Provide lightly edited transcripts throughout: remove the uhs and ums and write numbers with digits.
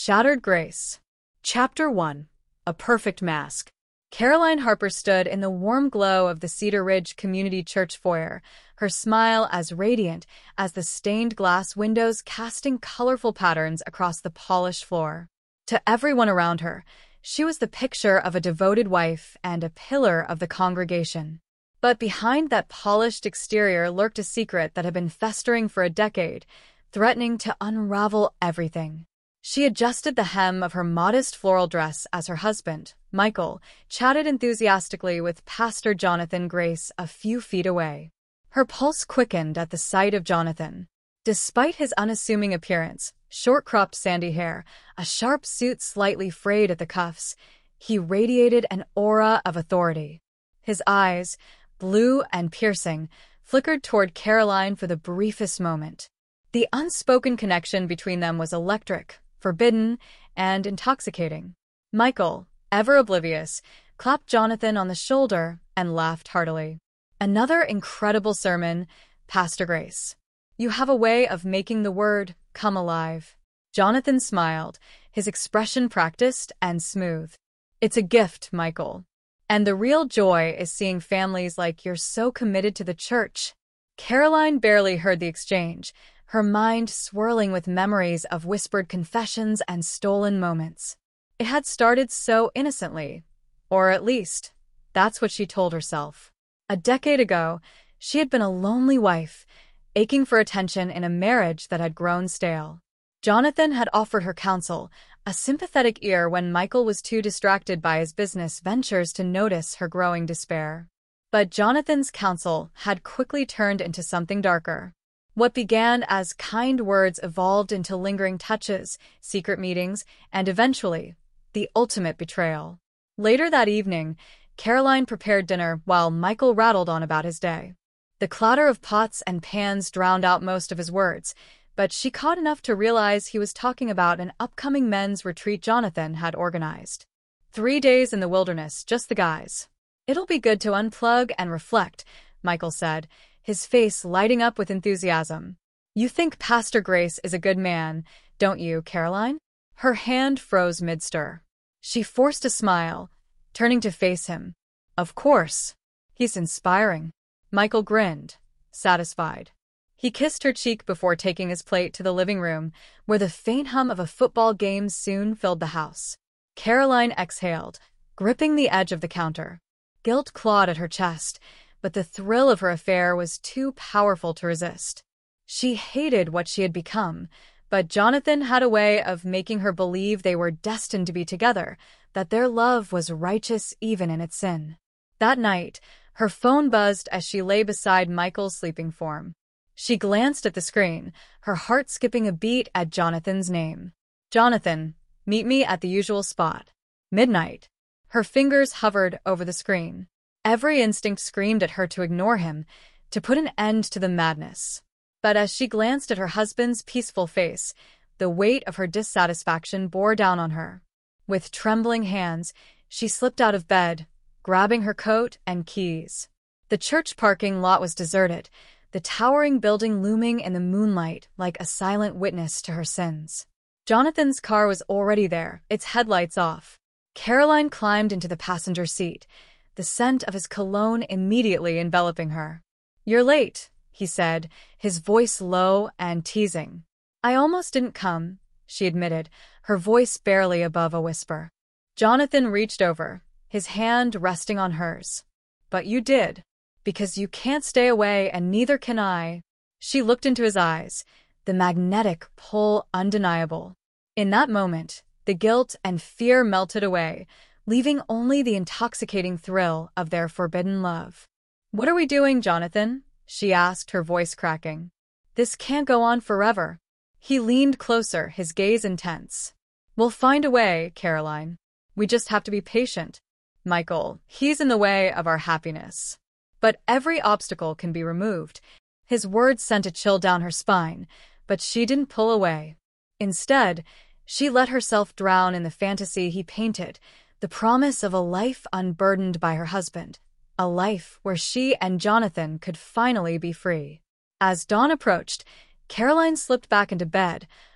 Shattered Grace. Chapter 1. A Perfect Mask. Caroline Harper stood in the warm glow of the Cedar Ridge Community Church foyer, her smile as radiant as the stained glass windows casting colorful patterns across the polished floor. To everyone around her, she was the picture of a devoted wife and a pillar of the congregation. But behind that polished exterior lurked a secret that had been festering for a decade, threatening to unravel everything. She adjusted the hem of her modest floral dress as her husband, Michael, chatted enthusiastically with Pastor Jonathan Grace a few feet away. Her pulse quickened at the sight of Jonathan. Despite his unassuming appearance, short-cropped sandy hair, a sharp suit slightly frayed at the cuffs, he radiated an aura of authority. His eyes, blue and piercing, flickered toward Caroline for the briefest moment. The unspoken connection between them was electric, forbidden, and intoxicating. Michael, ever oblivious, clapped Jonathan on the shoulder and laughed heartily. "Another incredible sermon, Pastor Grace. You have a way of making the word come alive." Jonathan smiled, his expression practiced and smooth. "It's a gift, Michael. And the real joy is seeing families like yours so committed to the church." Caroline barely heard the exchange, her mind swirling with memories of whispered confessions and stolen moments. It had started so innocently, or at least, that's what she told herself. A decade ago, she had been a lonely wife, aching for attention in a marriage that had grown stale. Jonathan had offered her counsel, a sympathetic ear when Michael was too distracted by his business ventures to notice her growing despair. But Jonathan's counsel had quickly turned into something darker. What began as kind words evolved into lingering touches, secret meetings, and eventually, the ultimate betrayal. Later that evening, Caroline prepared dinner while Michael rattled on about his day. The clatter of pots and pans drowned out most of his words, but she caught enough to realize he was talking about an upcoming men's retreat Jonathan had organized. 3 days in the wilderness, just the guys. "It'll be good to unplug and reflect," Michael said, his face lighting up with enthusiasm. "You think Pastor Grace is a good man, don't you, Caroline?" Her hand froze mid-stir. She forced a smile, turning to face him. "Of course. He's inspiring." Michael grinned, satisfied. He kissed her cheek before taking his plate to the living room, where the faint hum of a football game soon filled the house. Caroline exhaled, gripping the edge of the counter. Guilt clawed at her chest, but the thrill of her affair was too powerful to resist. She hated what she had become, but Jonathan had a way of making her believe they were destined to be together, that their love was righteous even in its sin. That night, her phone buzzed as she lay beside Michael's sleeping form. She glanced at the screen, her heart skipping a beat at Jonathan's name. "Jonathan, meet me at the usual spot. Midnight." Her fingers hovered over the screen. Every instinct screamed at her to ignore him, to put an end to the madness. But as she glanced at her husband's peaceful face, the weight of her dissatisfaction bore down on her. With trembling hands, she slipped out of bed, grabbing her coat and keys. The church parking lot was deserted, the towering building looming in the moonlight like a silent witness to her sins. Jonathan's car was already there, its headlights off. Caroline climbed into the passenger seat, the scent of his cologne immediately enveloping her. "You're late," he said, his voice low and teasing. "I almost didn't come," she admitted, her voice barely above a whisper. Jonathan reached over, his hand resting on hers. "But you did. Because you can't stay away and neither can I." She looked into his eyes, the magnetic pull undeniable. In that moment, the guilt and fear melted away, leaving only the intoxicating thrill of their forbidden love. "What are we doing, Jonathan?" she asked, her voice cracking. "This can't go on forever." He leaned closer, his gaze intense. "We'll find a way, Caroline. We just have to be patient. Michael, he's in the way of our happiness. But every obstacle can be removed." His words sent a chill down her spine, but she didn't pull away. Instead, she let herself drown in the fantasy he painted, the promise of a life unburdened by her husband, a life where she and Jonathan could finally be free. As dawn approached, Caroline slipped back into bed,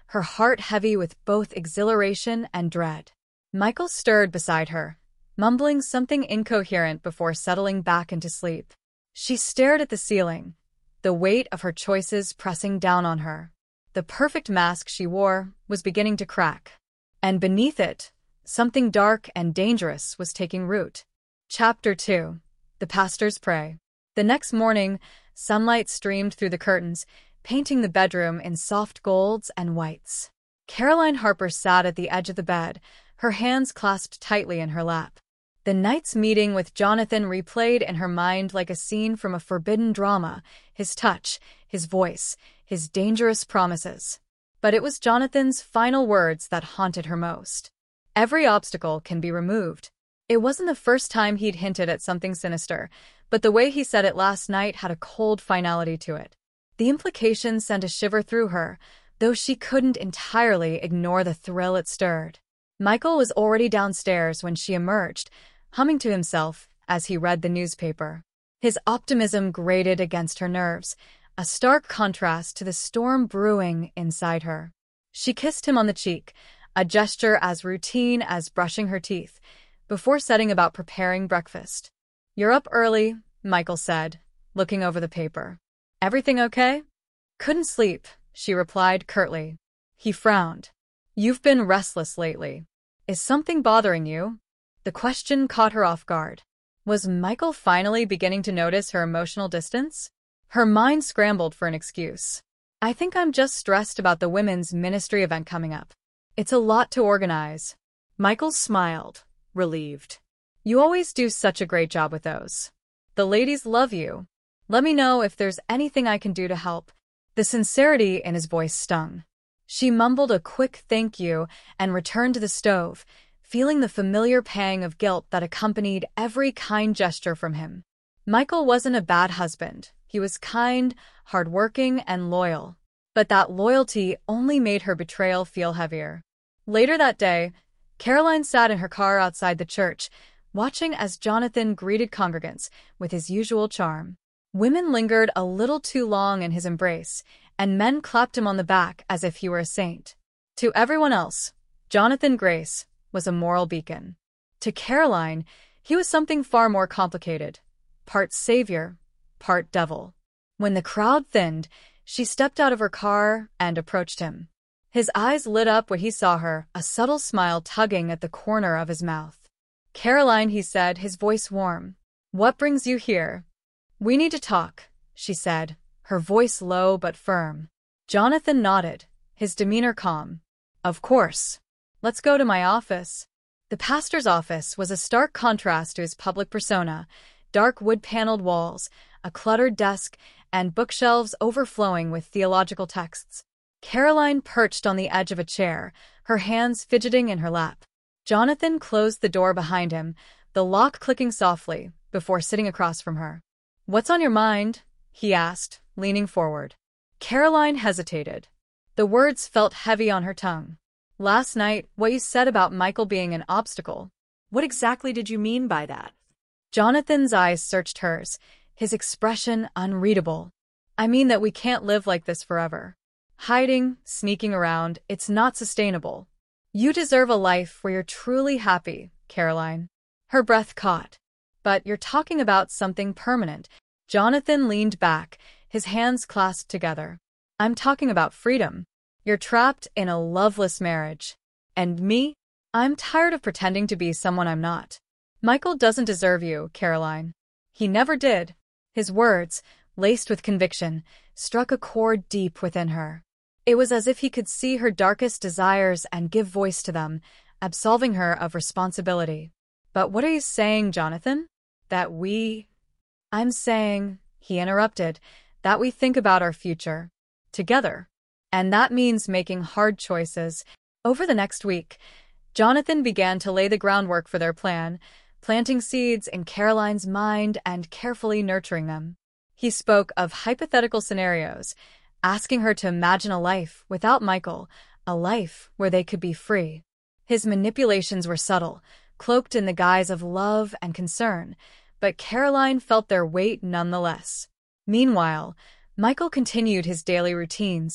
her heart heavy with both exhilaration and dread. Michael stirred beside her, mumbling something incoherent before settling back into sleep. She stared at the ceiling, the weight of her choices pressing down on her. The perfect mask she wore was beginning to crack, and beneath it, something dark and dangerous was taking root. Chapter 2. The Pastor's Prey. The next morning, sunlight streamed through the curtains, painting the bedroom in soft golds and whites. Caroline Harper sat at the edge of the bed, her hands clasped tightly in her lap. The night's meeting with Jonathan replayed in her mind like a scene from a forbidden drama, his touch, his voice, his dangerous promises. But it was Jonathan's final words that haunted her most. Every obstacle can be removed. It wasn't the first time he'd hinted at something sinister, but the way he said it last night had a cold finality to it. The implication sent a shiver through her, though she couldn't entirely ignore the thrill it stirred. Michael was already downstairs when she emerged, humming to himself as he read the newspaper. His optimism grated against her nerves, a stark contrast to the storm brewing inside her. She kissed him on the cheek, a gesture as routine as brushing her teeth, before setting about preparing breakfast. "You're up early," Michael said, looking over the paper. "Everything okay?" "Couldn't sleep," she replied curtly. He frowned. "You've been restless lately. Is something bothering you?" The question caught her off guard. Was Michael finally beginning to notice her emotional distance? Her mind scrambled for an excuse. "I think I'm just stressed about the women's ministry event coming up. It's a lot to organize." Michael smiled, relieved. "You always do such a great job with those. The ladies love you. Let me know if there's anything I can do to help." The sincerity in his voice stung. She mumbled a quick thank you and returned to the stove, feeling the familiar pang of guilt that accompanied every kind gesture from him. Michael wasn't a bad husband. He was kind, hardworking, and loyal. But that loyalty only made her betrayal feel heavier. Later that day, Caroline sat in her car outside the church, watching as Jonathan greeted congregants with his usual charm. Women lingered a little too long in his embrace, and men clapped him on the back as if he were a saint. To everyone else, Jonathan Grace was a moral beacon. To Caroline, he was something far more complicated, part savior, part devil. When the crowd thinned, she stepped out of her car and approached him. His eyes lit up when he saw her, a subtle smile tugging at the corner of his mouth. "Caroline," he said, his voice warm. "What brings you here?" "We need to talk," she said, her voice low but firm. Jonathan nodded, his demeanor calm. "Of course. Let's go to my office." The pastor's office was a stark contrast to his public persona, dark wood-paneled walls, a cluttered desk, and bookshelves overflowing with theological texts. Caroline perched on the edge of a chair, her hands fidgeting in her lap. Jonathan closed the door behind him, the lock clicking softly, before sitting across from her. "What's on your mind?" he asked, leaning forward. Caroline hesitated. The words felt heavy on her tongue. "Last night, what you said about Michael being an obstacle. What exactly did you mean by that?" Jonathan's eyes searched hers, his expression unreadable. "I mean that we can't live like this forever. Hiding, sneaking around, it's not sustainable. You deserve a life where you're truly happy, Caroline." Her breath caught. "But you're talking about something permanent." Jonathan leaned back, his hands clasped together. "I'm talking about freedom. You're trapped in a loveless marriage. And me? I'm tired of pretending to be someone I'm not. Michael doesn't deserve you, Caroline. He never did." His words, laced with conviction, struck a chord deep within her. It was as if he could see her darkest desires and give voice to them, absolving her of responsibility. "But what are you saying, Jonathan? That we—" "I'm saying," he interrupted, "that we think about our future. Together. And that means making hard choices." Over the next week, Jonathan began to lay the groundwork for their plan, planting seeds in Caroline's mind and carefully nurturing them. He spoke of hypothetical scenarios, asking her to imagine a life without Michael, a life where they could be free. His manipulations were subtle, cloaked in the guise of love and concern, but Caroline felt their weight nonetheless. Meanwhile, Michael continued his daily routines,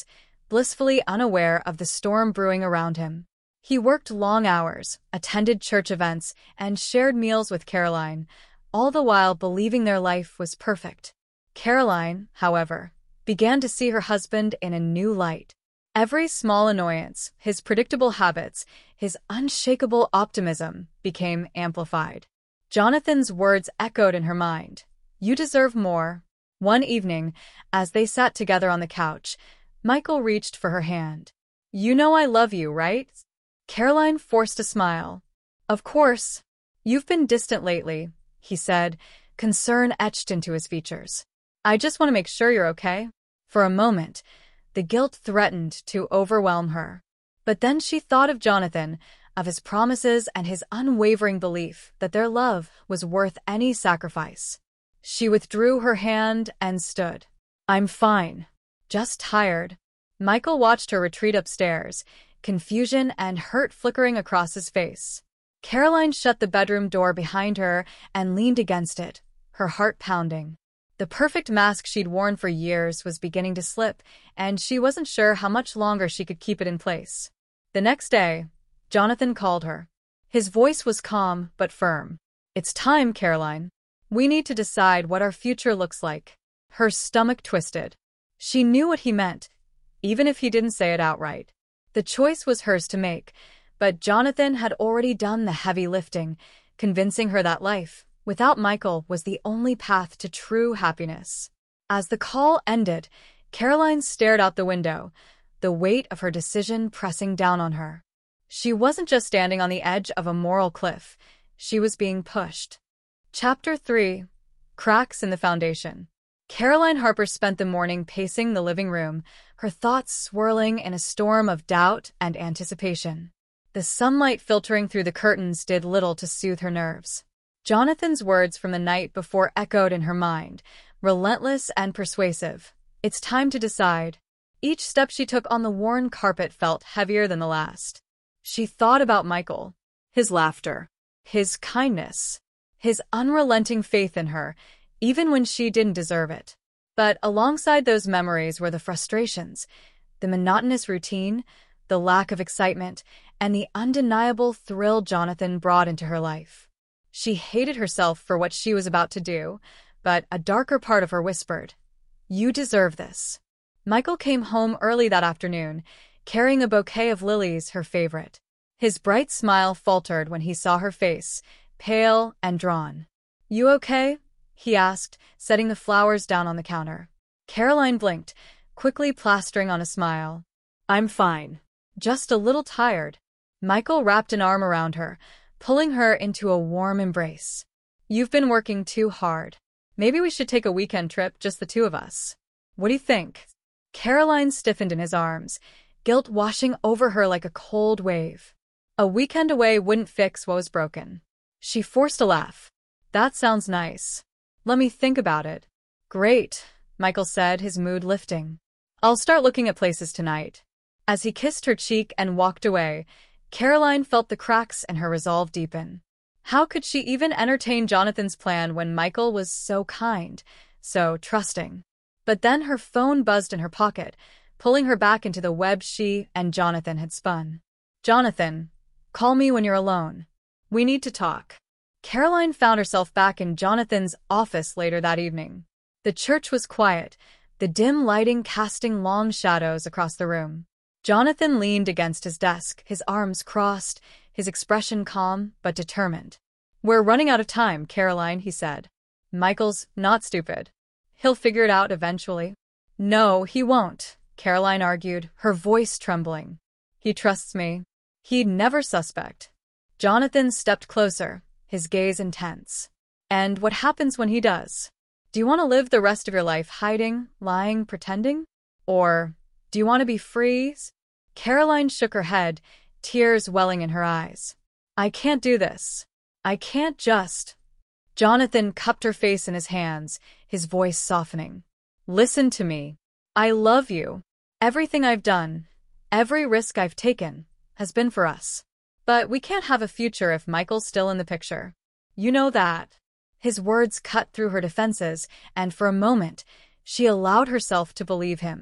blissfully unaware of the storm brewing around him. He worked long hours, attended church events, and shared meals with Caroline, all the while believing their life was perfect. Caroline, however, began to see her husband in a new light. Every small annoyance, his predictable habits, his unshakable optimism became amplified. Jonathan's words echoed in her mind. "You deserve more." One evening, as they sat together on the couch, Michael reached for her hand. "You know I love you, right?" Caroline forced a smile. "Of course. You've been distant lately," he said, concern etched into his features. "I just want to make sure you're okay." For a moment, the guilt threatened to overwhelm her. But then she thought of Jonathan, of his promises and his unwavering belief that their love was worth any sacrifice. She withdrew her hand and stood. "I'm fine. Just tired." Michael watched her retreat upstairs, confusion and hurt flickering across his face. Caroline shut the bedroom door behind her and leaned against it, her heart pounding. The perfect mask she'd worn for years was beginning to slip, and she wasn't sure how much longer she could keep it in place. The next day, Jonathan called her. His voice was calm but firm. "It's time, Caroline. We need to decide what our future looks like." Her stomach twisted. She knew what he meant, even if he didn't say it outright. The choice was hers to make, but Jonathan had already done the heavy lifting, convincing her that life, without Michael, was the only path to true happiness. As the call ended, Caroline stared out the window, the weight of her decision pressing down on her. She wasn't just standing on the edge of a moral cliff, she was being pushed. Chapter 3. Cracks in the Foundation. Caroline Harper spent the morning pacing the living room, her thoughts swirling in a storm of doubt and anticipation. The sunlight filtering through the curtains did little to soothe her nerves. Jonathan's words from the night before echoed in her mind, relentless and persuasive. "It's time to decide." Each step she took on the worn carpet felt heavier than the last. She thought about Michael, his laughter, his kindness, his unrelenting faith in her, even when she didn't deserve it. But alongside those memories were the frustrations, the monotonous routine, the lack of excitement, and the undeniable thrill Jonathan brought into her life. She hated herself for what she was about to do, but a darker part of her whispered, "You deserve this." Michael came home early that afternoon, carrying a bouquet of lilies, her favorite. His bright smile faltered when he saw her face, pale and drawn. "You okay?" he asked, setting the flowers down on the counter. Caroline blinked, quickly plastering on a smile. "I'm fine. Just a little tired." Michael wrapped an arm around her, pulling her into a warm embrace. "You've been working too hard. Maybe we should take a weekend trip, just the two of us. What do you think?" Caroline stiffened in his arms, guilt washing over her like a cold wave. A weekend away wouldn't fix what was broken. She forced a laugh. "That sounds nice. Let me think about it." "Great," Michael said, his mood lifting. "I'll start looking at places tonight." As he kissed her cheek and walked away, Caroline felt the cracks in her resolve deepen. How could she even entertain Jonathan's plan when Michael was so kind, so trusting? But then her phone buzzed in her pocket, pulling her back into the web she and Jonathan had spun. "Jonathan, call me when you're alone. We need to talk." Caroline found herself back in Jonathan's office later that evening. The church was quiet, the dim lighting casting long shadows across the room. Jonathan leaned against his desk, his arms crossed, his expression calm but determined. "We're running out of time, Caroline," he said. "Michael's not stupid. He'll figure it out eventually." "No, he won't," Caroline argued, her voice trembling. "He trusts me. He'd never suspect." Jonathan stepped closer, his gaze intense. "And what happens when he does? Do you want to live the rest of your life hiding, lying, pretending? Or do you want to be free?" Caroline shook her head, tears welling in her eyes. "I can't do this. I can't just." Jonathan cupped her face in his hands, his voice softening. "Listen to me. I love you. Everything I've done, every risk I've taken, has been for us. But we can't have a future if Michael's still in the picture. You know that." His words cut through her defenses, and for a moment, she allowed herself to believe him.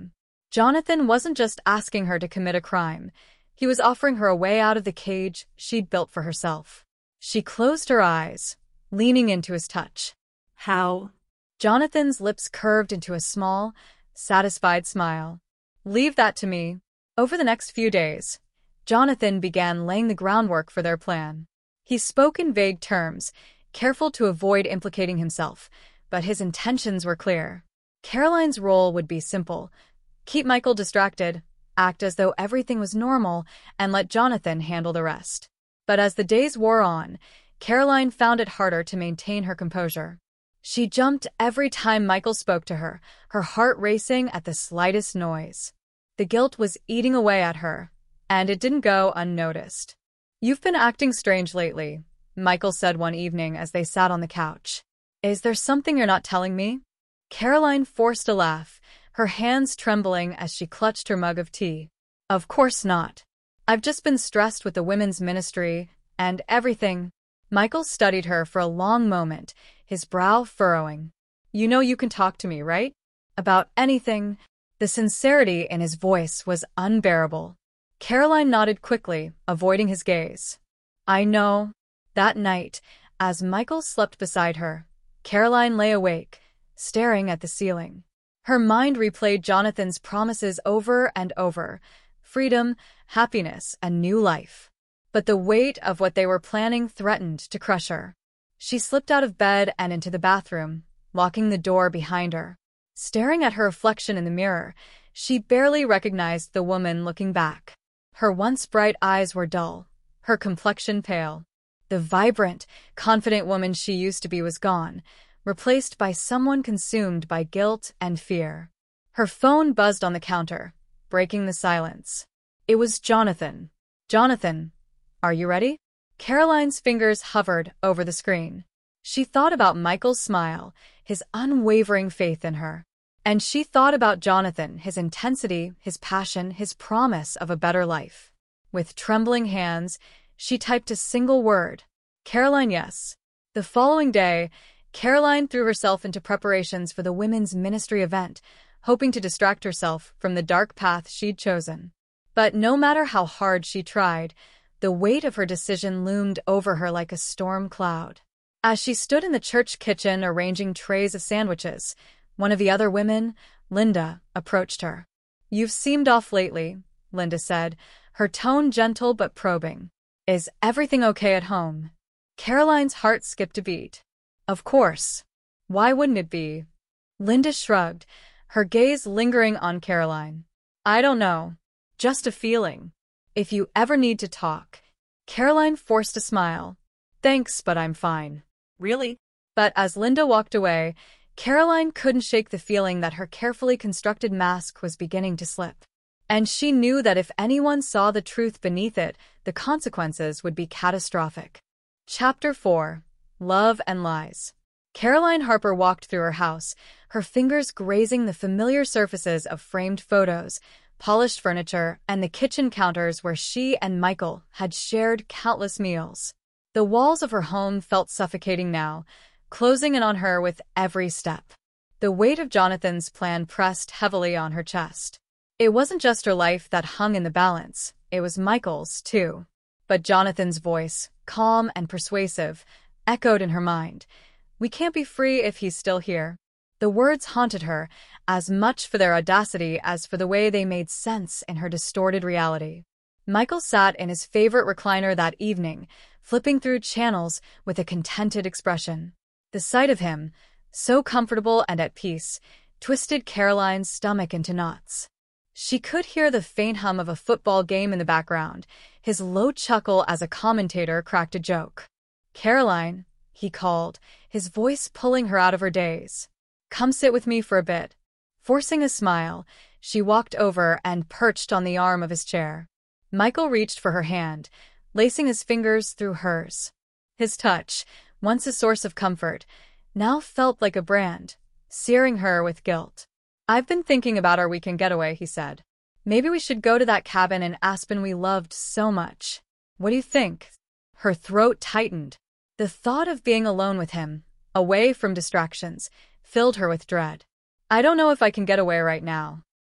Jonathan wasn't just asking her to commit a crime. He was offering her a way out of the cage she'd built for herself. She closed her eyes, leaning into his touch. How? Jonathan's lips curved into a small, satisfied smile. Leave that to me. Over the next few days, Jonathan began laying the groundwork for their plan. He spoke in vague terms, careful to avoid implicating himself, but his intentions were clear. Caroline's role would be simple: keep Michael distracted, act as though everything was normal, and let Jonathan handle the rest. But as the days wore on, Caroline found it harder to maintain her composure. She jumped every time Michael spoke to her, her heart racing at the slightest noise. The guilt was eating away at her, and it didn't go unnoticed. "You've been acting strange lately," Michael said one evening as they sat on the couch. "Is there something you're not telling me?" Caroline forced a laugh, her hands trembling as she clutched her mug of tea. "Of course not. I've just been stressed with the women's ministry and everything." Michael studied her for a long moment, his brow furrowing. "You know you can talk to me, right? About anything." The sincerity in his voice was unbearable. Caroline nodded quickly, avoiding his gaze. "I know." That night, as Michael slept beside her, Caroline lay awake, staring at the ceiling. Her mind replayed Jonathan's promises over and over: freedom, happiness, a new life. But the weight of what they were planning threatened to crush her. She slipped out of bed and into the bathroom, locking the door behind her. Staring at her reflection in the mirror, she barely recognized the woman looking back. Her once bright eyes were dull, her complexion pale. The vibrant, confident woman she used to be was gone, replaced by someone consumed by guilt and fear. Her phone buzzed on the counter, breaking the silence. It was Jonathan. "Jonathan, are you ready?" Caroline's fingers hovered over the screen. She thought about Michael's smile, his unwavering faith in her. And she thought about Jonathan, his intensity, his passion, his promise of a better life. With trembling hands, she typed a single word: "Caroline, yes." The following day, Caroline threw herself into preparations for the women's ministry event, hoping to distract herself from the dark path she'd chosen. But no matter how hard she tried, the weight of her decision loomed over her like a storm cloud. As she stood in the church kitchen arranging trays of sandwiches, one of the other women, Linda, approached her. "You've seemed off lately," Linda said, her tone gentle but probing. "Is everything okay at home?" Caroline's heart skipped a beat. "Of course. Why wouldn't it be?" Linda shrugged, her gaze lingering on Caroline. "I don't know. Just a feeling. If you ever need to talk." Caroline forced a smile. "Thanks, but I'm fine." Really? But as Linda walked away, Caroline couldn't shake the feeling that her carefully constructed mask was beginning to slip. And she knew that if anyone saw the truth beneath it, the consequences would be catastrophic. Chapter 4: Love and Lies. Caroline Harper walked through her house, her fingers grazing the familiar surfaces of framed photos, polished furniture, and the kitchen counters where she and Michael had shared countless meals. The walls of her home felt suffocating now, closing in on her with every step. The weight of Jonathan's plan pressed heavily on her chest. It wasn't just her life that hung in the balance, it was Michael's, too. But Jonathan's voice, calm and persuasive, echoed in her mind. "We can't be free if he's still here." The words haunted her, as much for their audacity as for the way they made sense in her distorted reality. Michael sat in his favorite recliner that evening, flipping through channels with a contented expression. The sight of him, so comfortable and at peace, twisted Caroline's stomach into knots. She could hear the faint hum of a football game in the background, his low chuckle as a commentator cracked a joke. "Caroline," he called, his voice pulling her out of her daze. "Come sit with me for a bit." Forcing a smile, she walked over and perched on the arm of his chair. Michael reached for her hand, lacing his fingers through hers. His touch, once a source of comfort, now felt like a brand, searing her with guilt. "I've been thinking about our weekend getaway," he said. "Maybe we should go to that cabin in Aspen we loved so much. What do you think?" Her throat tightened. The thought of being alone with him, away from distractions, filled her with dread. "I don't know if I can get away right now."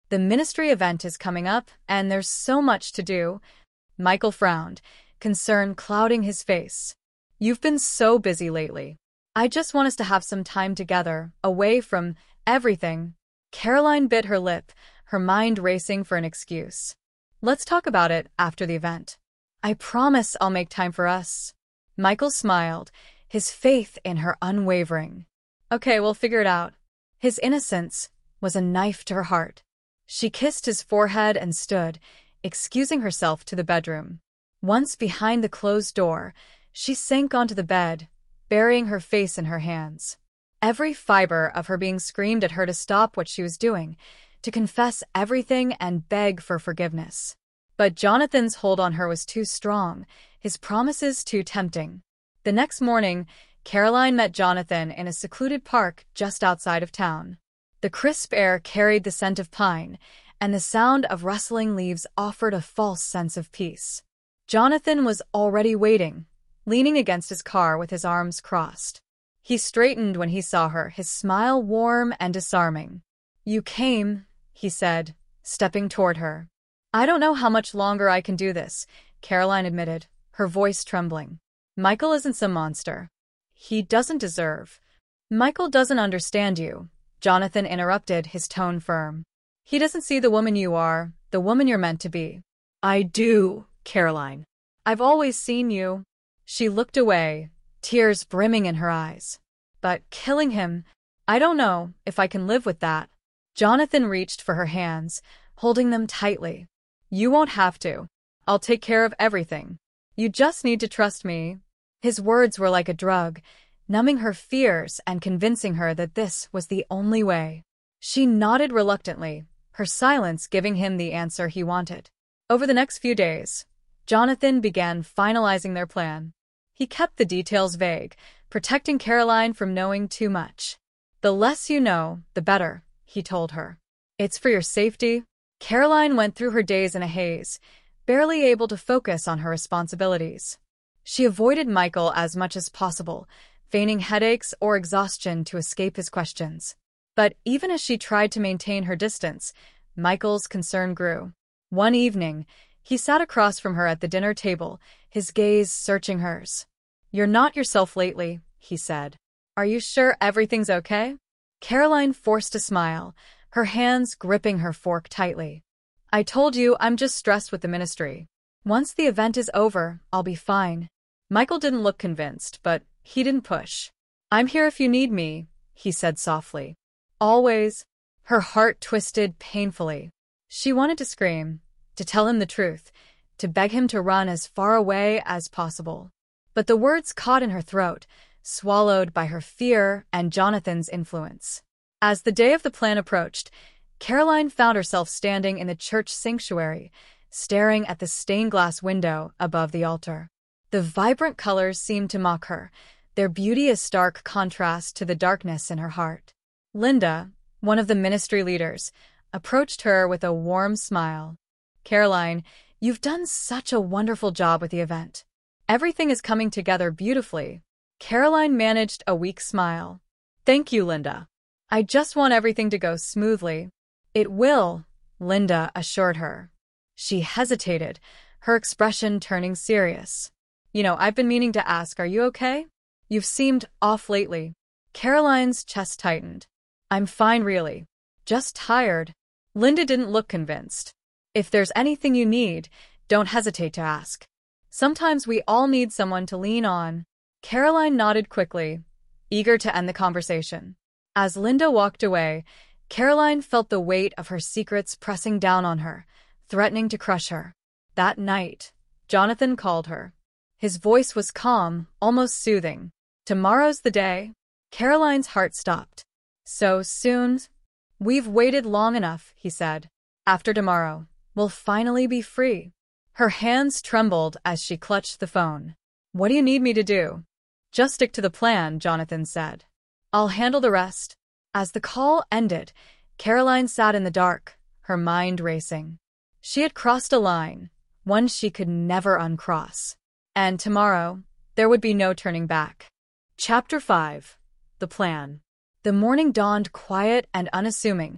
The ministry event is coming up, and there's so much to do. Michael frowned, concern clouding his face. You've been so busy lately. I just want us to have some time together, away from everything. Caroline bit her lip, her mind racing for an excuse. Let's talk about it after the event. I promise I'll make time for us. Michael smiled, his faith in her unwavering. Okay, we'll figure it out. His innocence was a knife to her heart. She kissed his forehead and stood, excusing herself to the bedroom. Once behind the closed door, she sank onto the bed, burying her face in her hands. Every fiber of her being screamed at her to stop what she was doing, to confess everything and beg for forgiveness. But Jonathan's hold on her was too strong, his promises too tempting. The next morning, Caroline met Jonathan in a secluded park just outside of town. The crisp air carried the scent of pine, and the sound of rustling leaves offered a false sense of peace. Jonathan was already waiting, leaning against his car with his arms crossed. He straightened when he saw her, his smile warm and disarming. You came, he said, stepping toward her. I don't know how much longer I can do this, Caroline admitted, her voice trembling. Michael isn't some monster. He doesn't deserve. Michael doesn't understand you, Jonathan interrupted, his tone firm. He doesn't see the woman you are, the woman you're meant to be. I do, Caroline. I've always seen you. She looked away, tears brimming in her eyes. But killing him, I don't know if I can live with that. Jonathan reached for her hands, holding them tightly. You won't have to. I'll take care of everything. You just need to trust me. His words were like a drug, numbing her fears and convincing her that this was the only way. She nodded reluctantly, her silence giving him the answer he wanted. Over the next few days, Jonathan began finalizing their plan. He kept the details vague, protecting Caroline from knowing too much. The less you know, the better, he told her. It's for your safety. Caroline went through her days in a haze, barely able to focus on her responsibilities. She avoided Michael as much as possible, feigning headaches or exhaustion to escape his questions. But even as she tried to maintain her distance, Michael's concern grew. One evening, he sat across from her at the dinner table, his gaze searching hers. You're not yourself lately, he said. Are you sure everything's okay? Caroline forced a smile, her hands gripping her fork tightly. I told you I'm just stressed with the ministry. Once the event is over, I'll be fine. Michael didn't look convinced, but he didn't push. I'm here if you need me, he said softly. Always. Her heart twisted painfully. She wanted to scream, to tell him the truth, to beg him to run as far away as possible. But the words caught in her throat, swallowed by her fear and Jonathan's influence. As the day of the plan approached, Caroline found herself standing in the church sanctuary, staring at the stained glass window above the altar. The vibrant colors seemed to mock her, their beauty a stark contrast to the darkness in her heart. Linda, one of the ministry leaders, approached her with a warm smile. Caroline, you've done such a wonderful job with the event. Everything is coming together beautifully. Caroline managed a weak smile. Thank you, Linda. I just want everything to go smoothly. It will, Linda assured her. She hesitated, her expression turning serious. I've been meaning to ask, are you okay? You've seemed off lately. Caroline's chest tightened. I'm fine, really. Just tired. Linda didn't look convinced. If there's anything you need, don't hesitate to ask. Sometimes we all need someone to lean on. Caroline nodded quickly, eager to end the conversation. As Linda walked away, Caroline felt the weight of her secrets pressing down on her, threatening to crush her. That night, Jonathan called her. His voice was calm, almost soothing. Tomorrow's the day. Caroline's heart stopped. So soon? We've waited long enough, he said. After tomorrow, we'll finally be free. Her hands trembled as she clutched the phone. What do you need me to do? Just stick to the plan, Jonathan said. I'll handle the rest. As the call ended, Caroline sat in the dark, her mind racing. She had crossed a line, one she could never uncross. And tomorrow, there would be no turning back. Chapter 5. The Plan. The morning dawned quiet and unassuming,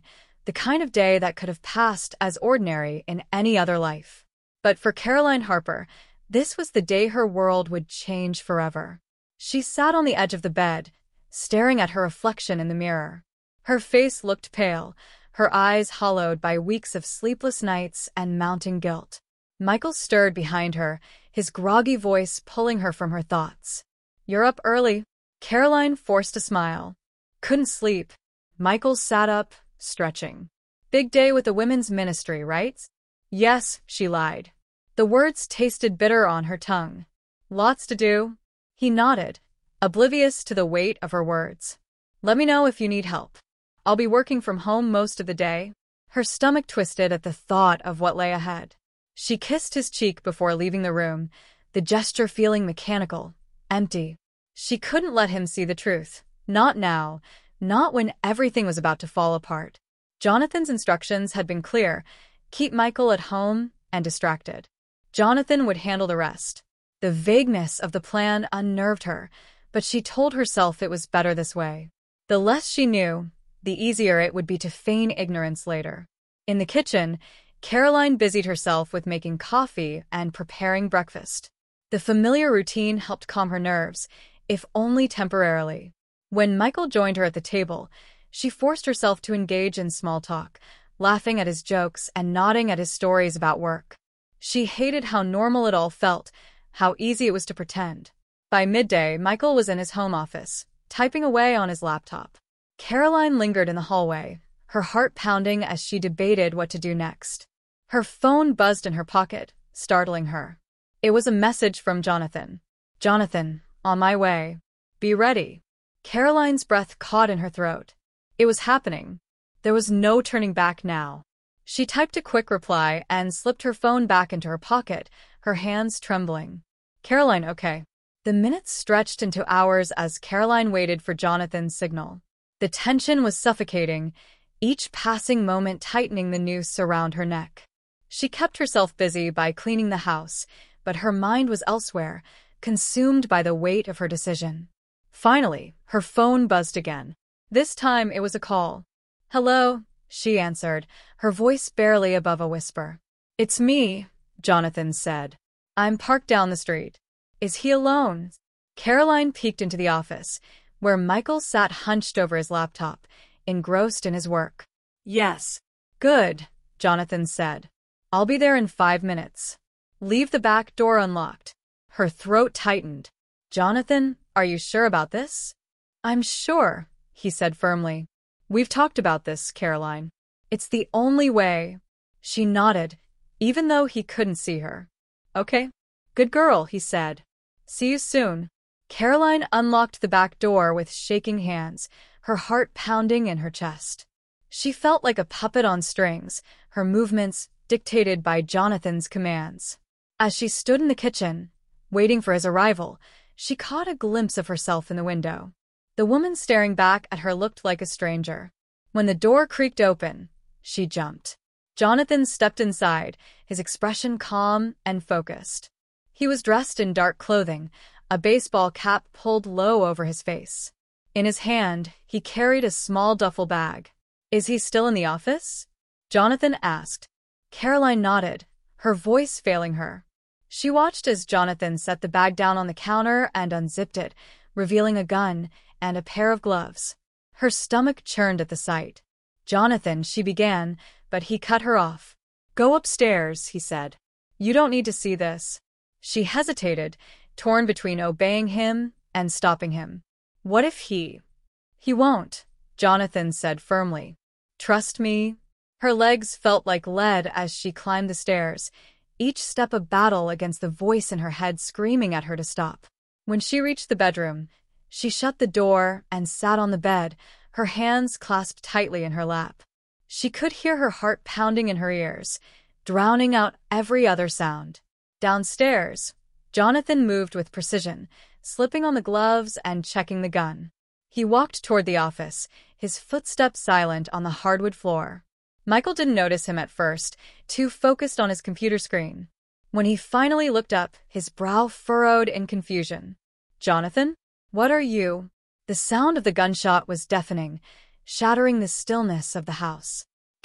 the kind of day that could have passed as ordinary in any other life. But for Caroline Harper, this was the day her world would change forever. She sat on the edge of the bed, staring at her reflection in the mirror. Her face looked pale, her eyes hollowed by weeks of sleepless nights and mounting guilt. Michael stirred behind her, his groggy voice pulling her from her thoughts. "You're up early." Caroline forced a smile. "Couldn't sleep." Michael sat up, stretching. "Big day with the women's ministry, right?" "Yes," she lied. The words tasted bitter on her tongue. "Lots to do?" He nodded, oblivious to the weight of her words. "Let me know if you need help. I'll be working from home most of the day." Her stomach twisted at the thought of what lay ahead. She kissed his cheek before leaving the room, the gesture feeling mechanical, empty. She couldn't let him see the truth. Not now, not when everything was about to fall apart. Jonathan's instructions had been clear: keep Michael at home and distracted. Jonathan would handle the rest. The vagueness of the plan unnerved her, but she told herself it was better this way. The less she knew, the easier it would be to feign ignorance later. In the kitchen, Caroline busied herself with making coffee and preparing breakfast. The familiar routine helped calm her nerves, if only temporarily. When Michael joined her at the table, she forced herself to engage in small talk, laughing at his jokes and nodding at his stories about work. She hated how normal it all felt, how easy it was to pretend. By midday, Michael was in his home office, typing away on his laptop. Caroline lingered in the hallway, her heart pounding as she debated what to do next. Her phone buzzed in her pocket, startling her. It was a message from Jonathan. "Jonathan, on my way. Be ready." Caroline's breath caught in her throat. It was happening. There was no turning back now. She typed a quick reply and slipped her phone back into her pocket, her hands trembling. "Caroline, okay." The minutes stretched into hours as Caroline waited for Jonathan's signal. The tension was suffocating, each passing moment tightening the noose around her neck. She kept herself busy by cleaning the house, but her mind was elsewhere, consumed by the weight of her decision. Finally, her phone buzzed again. This time it was a call. "Hello," she answered, her voice barely above a whisper. "It's me," Jonathan said. "I'm parked down the street." "Is he alone?" Caroline peeked into the office, where Michael sat hunched over his laptop, engrossed in his work. "Yes." "Good," Jonathan said. "I'll be there in 5 minutes. Leave the back door unlocked." Her throat tightened. "Jonathan, are you sure about this?" "I'm sure," he said firmly. "We've talked about this, Caroline. It's the only way." She nodded, even though he couldn't see her. "Okay. Good girl," he said. "See you soon." Caroline unlocked the back door with shaking hands, her heart pounding in her chest. She felt like a puppet on strings, her movements dictated by Jonathan's commands. As she stood in the kitchen, waiting for his arrival, she caught a glimpse of herself in the window. The woman staring back at her looked like a stranger. When the door creaked open, she jumped. Jonathan stepped inside, his expression calm and focused. He was dressed in dark clothing, a baseball cap pulled low over his face. In his hand, he carried a small duffel bag. "Is he still in the office?" Jonathan asked. Caroline nodded, her voice failing her. She watched as Jonathan set the bag down on the counter and unzipped it, revealing a gun and a pair of gloves. Her stomach churned at the sight. "Jonathan," she began, but he cut her off. "Go upstairs," he said. "You don't need to see this." She hesitated, torn between obeying him and stopping him. "What if he—" "He won't," Jonathan said firmly. "Trust me." Her legs felt like lead as she climbed the stairs, each step a battle against the voice in her head screaming at her to stop. When she reached the bedroom, she shut the door and sat on the bed, her hands clasped tightly in her lap. She could hear her heart pounding in her ears, drowning out every other sound. Downstairs, Jonathan moved with precision, slipping on the gloves and checking the gun. He walked toward the office, his footsteps silent on the hardwood floor. Michael didn't notice him at first, too focused on his computer screen. When he finally looked up, his brow furrowed in confusion. "Jonathan? What are you?" The sound of the gunshot was deafening, shattering the stillness of the house.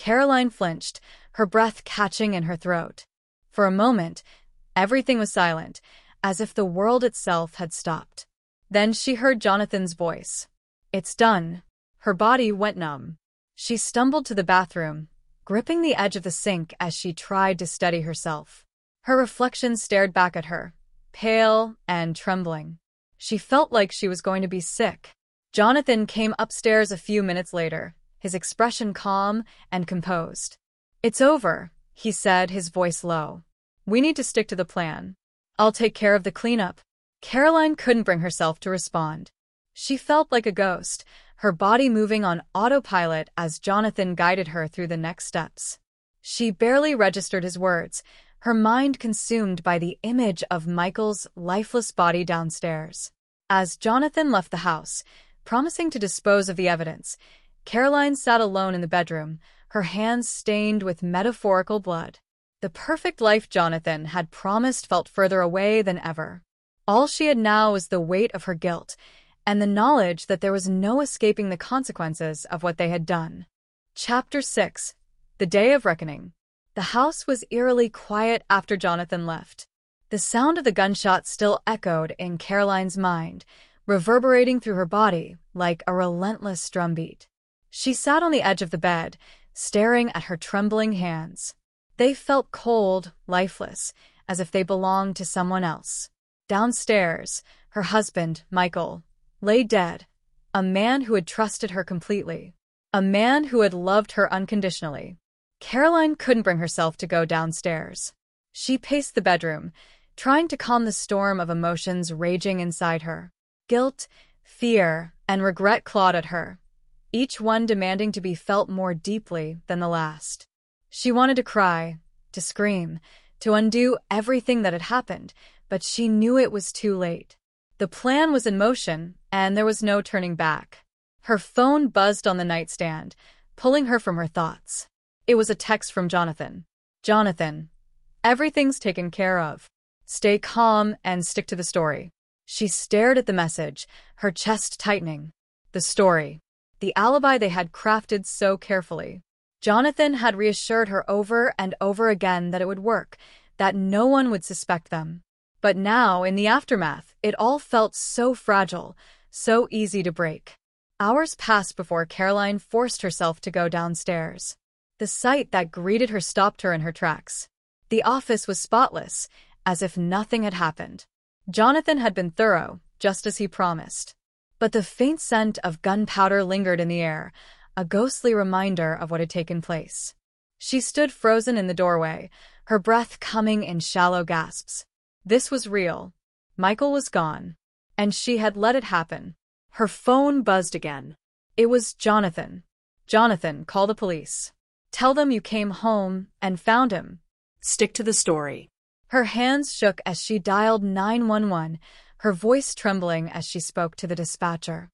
Caroline flinched, her breath catching in her throat. For a moment, everything was silent, as if the world itself had stopped. Then she heard Jonathan's voice. "It's done." Her body went numb. She stumbled to the bathroom, gripping the edge of the sink as she tried to steady herself. Her reflection stared back at her, pale and trembling. She felt like she was going to be sick. Jonathan came upstairs a few minutes later, his expression calm and composed. "It's over," he said, his voice low. "We need to stick to the plan. I'll take care of the cleanup." Caroline couldn't bring herself to respond. She felt like a ghost, her body moving on autopilot as Jonathan guided her through the next steps. She barely registered his words, her mind consumed by the image of Michael's lifeless body downstairs. As Jonathan left the house, promising to dispose of the evidence, Caroline sat alone in the bedroom, her hands stained with metaphorical blood. The perfect life Jonathan had promised felt further away than ever. All she had now was the weight of her guilt, and the knowledge that there was no escaping the consequences of what they had done. Chapter 6. The Day of Reckoning. The house was eerily quiet after Jonathan left. The sound of the gunshot still echoed in Caroline's mind, reverberating through her body like a relentless drumbeat. She sat on the edge of the bed, staring at her trembling hands. They felt cold, lifeless, as if they belonged to someone else. Downstairs, her husband, Michael, lay dead, a man who had trusted her completely, a man who had loved her unconditionally. Caroline couldn't bring herself to go downstairs. She paced the bedroom, trying to calm the storm of emotions raging inside her. Guilt, fear, and regret clawed at her, each one demanding to be felt more deeply than the last. She wanted to cry, to scream, to undo everything that had happened, but she knew it was too late. The plan was in motion, and there was no turning back. Her phone buzzed on the nightstand, pulling her from her thoughts. It was a text from Jonathan. "Jonathan, everything's taken care of. Stay calm and stick to the story." She stared at the message, her chest tightening. The story. The alibi they had crafted so carefully. Jonathan had reassured her over and over again that it would work, that no one would suspect them. But now, in the aftermath, it all felt so fragile, so easy to break. Hours passed before Caroline forced herself to go downstairs. The sight that greeted her stopped her in her tracks. The office was spotless, as if nothing had happened. Jonathan had been thorough, just as he promised. But the faint scent of gunpowder lingered in the air, a ghostly reminder of what had taken place. She stood frozen in the doorway, her breath coming in shallow gasps. This was real. Michael was gone, and she had let it happen. Her phone buzzed again. It was Jonathan. "Jonathan, call the police. Tell them you came home and found him. Stick to the story." Her hands shook as she dialed 911, her voice trembling as she spoke to the dispatcher.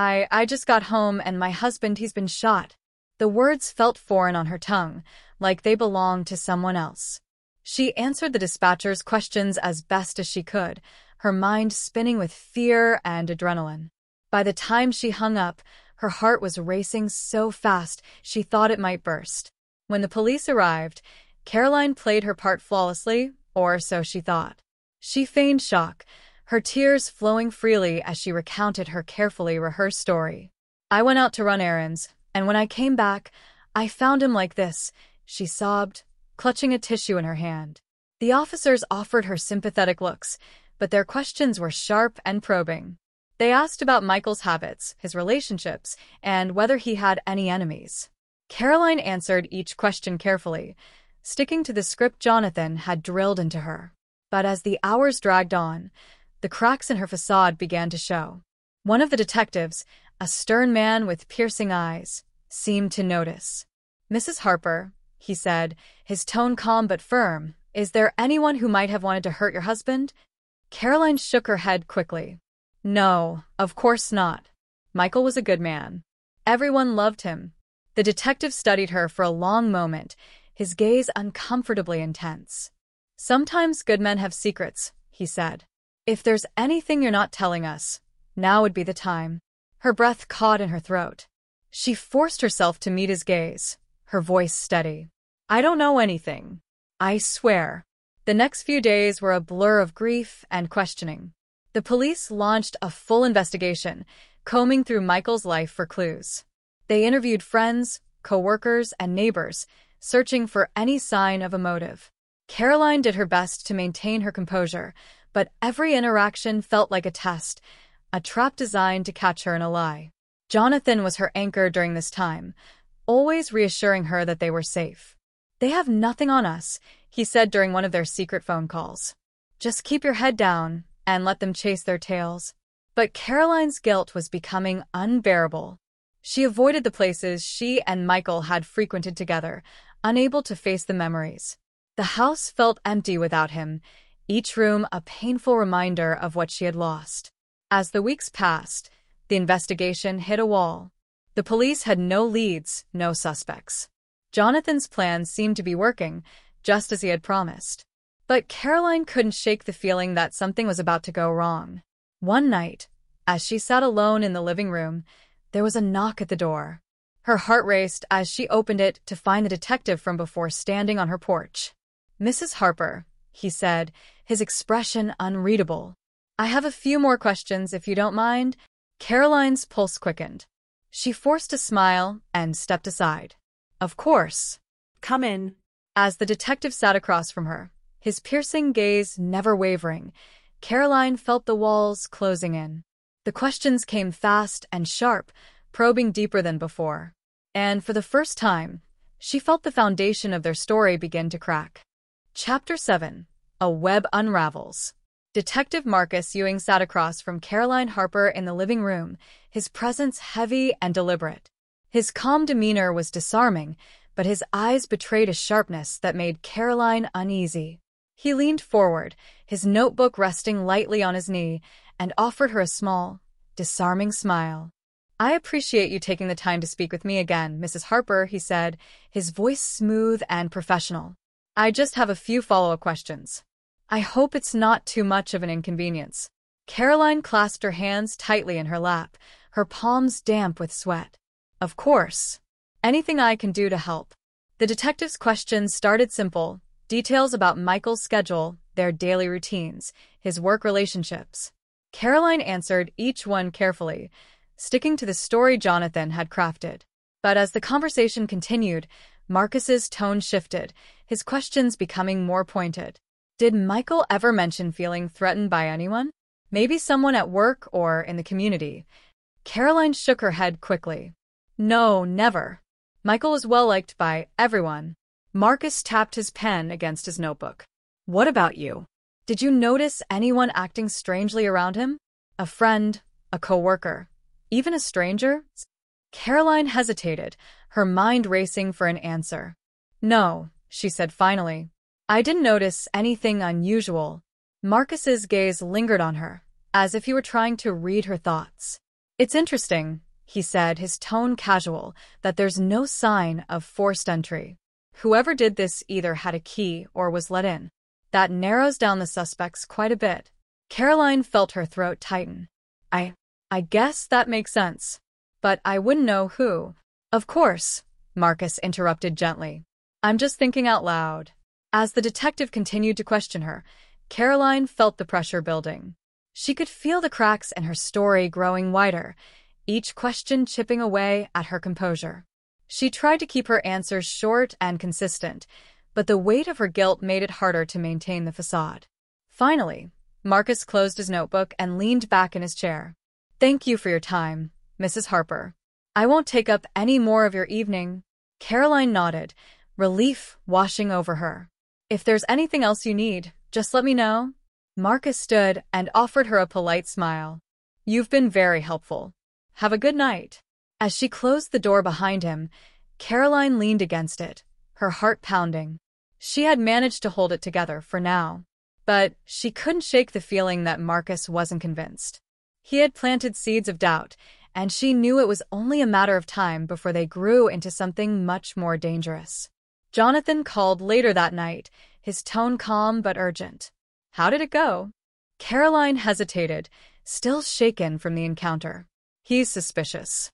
I just got home and my husband, he's been shot." The words felt foreign on her tongue, like they belonged to someone else. She answered the dispatcher's questions as best as she could, her mind spinning with fear and adrenaline. By the time she hung up, her heart was racing so fast she thought it might burst. When the police arrived, Caroline played her part flawlessly, or so she thought. She feigned shock, her tears flowing freely as she recounted her carefully rehearsed story. "I went out to run errands, and when I came back, I found him like this," she sobbed, clutching a tissue in her hand. The officers offered her sympathetic looks, but their questions were sharp and probing. They asked about Michael's habits, his relationships, and whether he had any enemies. Caroline answered each question carefully, sticking to the script Jonathan had drilled into her. But as the hours dragged on, the cracks in her facade began to show. One of the detectives, a stern man with piercing eyes, seemed to notice. "Mrs. Harper," he said, his tone calm but firm, "is there anyone who might have wanted to hurt your husband?" Caroline shook her head quickly. "No, of course not. Michael was a good man. Everyone loved him." The detective studied her for a long moment, his gaze uncomfortably intense. "Sometimes good men have secrets," he said. "If there's anything you're not telling us, now would be the time." Her breath caught in her throat. She forced herself to meet his gaze, her voice steady. "I don't know anything. I swear." The next few days were a blur of grief and questioning. The police launched a full investigation, combing through Michael's life for clues. They interviewed friends, co-workers, and neighbors, searching for any sign of a motive. Caroline did her best to maintain her composure, but every interaction felt like a test, a trap designed to catch her in a lie. Jonathan was her anchor during this time, always reassuring her that they were safe. "They have nothing on us," he said during one of their secret phone calls. "Just keep your head down and let them chase their tails." But Caroline's guilt was becoming unbearable. She avoided the places she and Michael had frequented together, unable to face the memories. The house felt empty without him, each room a painful reminder of what she had lost. As the weeks passed, the investigation hit a wall. The police had no leads, no suspects. Jonathan's plan seemed to be working, just as he had promised. But Caroline couldn't shake the feeling that something was about to go wrong. One night, as she sat alone in the living room, there was a knock at the door. Her heart raced as she opened it to find the detective from before standing on her porch. "Mrs. Harper," he said, his expression unreadable. "I have a few more questions, if you don't mind." Caroline's pulse quickened. She forced a smile and stepped aside. "Of course. Come in." As the detective sat across from her, his piercing gaze never wavering, Caroline felt the walls closing in. The questions came fast and sharp, probing deeper than before. And for the first time, she felt the foundation of their story begin to crack. Chapter 7. A Web Unravels. Detective Marcus Ewing sat across from Caroline Harper in the living room, his presence heavy and deliberate. His calm demeanor was disarming, but his eyes betrayed a sharpness that made Caroline uneasy. He leaned forward, his notebook resting lightly on his knee, and offered her a small, disarming smile. "I appreciate you taking the time to speak with me again, Mrs. Harper," he said, his voice smooth and professional. "I just have a few follow-up questions. I hope it's not too much of an inconvenience." Caroline clasped her hands tightly in her lap, her palms damp with sweat. "Of course. Anything I can do to help." The detective's questions started simple, details about Michael's schedule, their daily routines, his work relationships. Caroline answered each one carefully, sticking to the story Jonathan had crafted. But as the conversation continued, Marcus's tone shifted, his questions becoming more pointed. Did Michael ever mention feeling threatened by anyone? Maybe someone at work or in the community? Caroline shook her head quickly. "No, never. Michael was well-liked by everyone." Marcus tapped his pen against his notebook. "What about you? Did you notice anyone acting strangely around him? A friend, a co-worker, even a stranger?" Caroline hesitated, her mind racing for an answer. "No," she said finally. "I didn't notice anything unusual." Marcus's gaze lingered on her, as if he were trying to read her thoughts. "It's interesting," he said, his tone casual, "that there's no sign of forced entry. Whoever did this either had a key or was let in. That narrows down the suspects quite a bit." Caroline felt her throat tighten. I guess that makes sense. But I wouldn't know who." "Of course," Marcus interrupted gently. "I'm just thinking out loud." As the detective continued to question her, Caroline felt the pressure building. She could feel the cracks in her story growing wider, each question chipping away at her composure. She tried to keep her answers short and consistent, but the weight of her guilt made it harder to maintain the facade. Finally, Marcus closed his notebook and leaned back in his chair. "Thank you for your time, Mrs. Harper. I won't take up any more of your evening." Caroline nodded, relief washing over her. "If there's anything else you need, just let me know." Marcus stood and offered her a polite smile. "You've been very helpful. Have a good night." As she closed the door behind him, Caroline leaned against it, her heart pounding. She had managed to hold it together for now, but she couldn't shake the feeling that Marcus wasn't convinced. He had planted seeds of doubt, and she knew it was only a matter of time before they grew into something much more dangerous. Jonathan called later that night, his tone calm but urgent. "How did it go?" Caroline hesitated, still shaken from the encounter. "He's suspicious.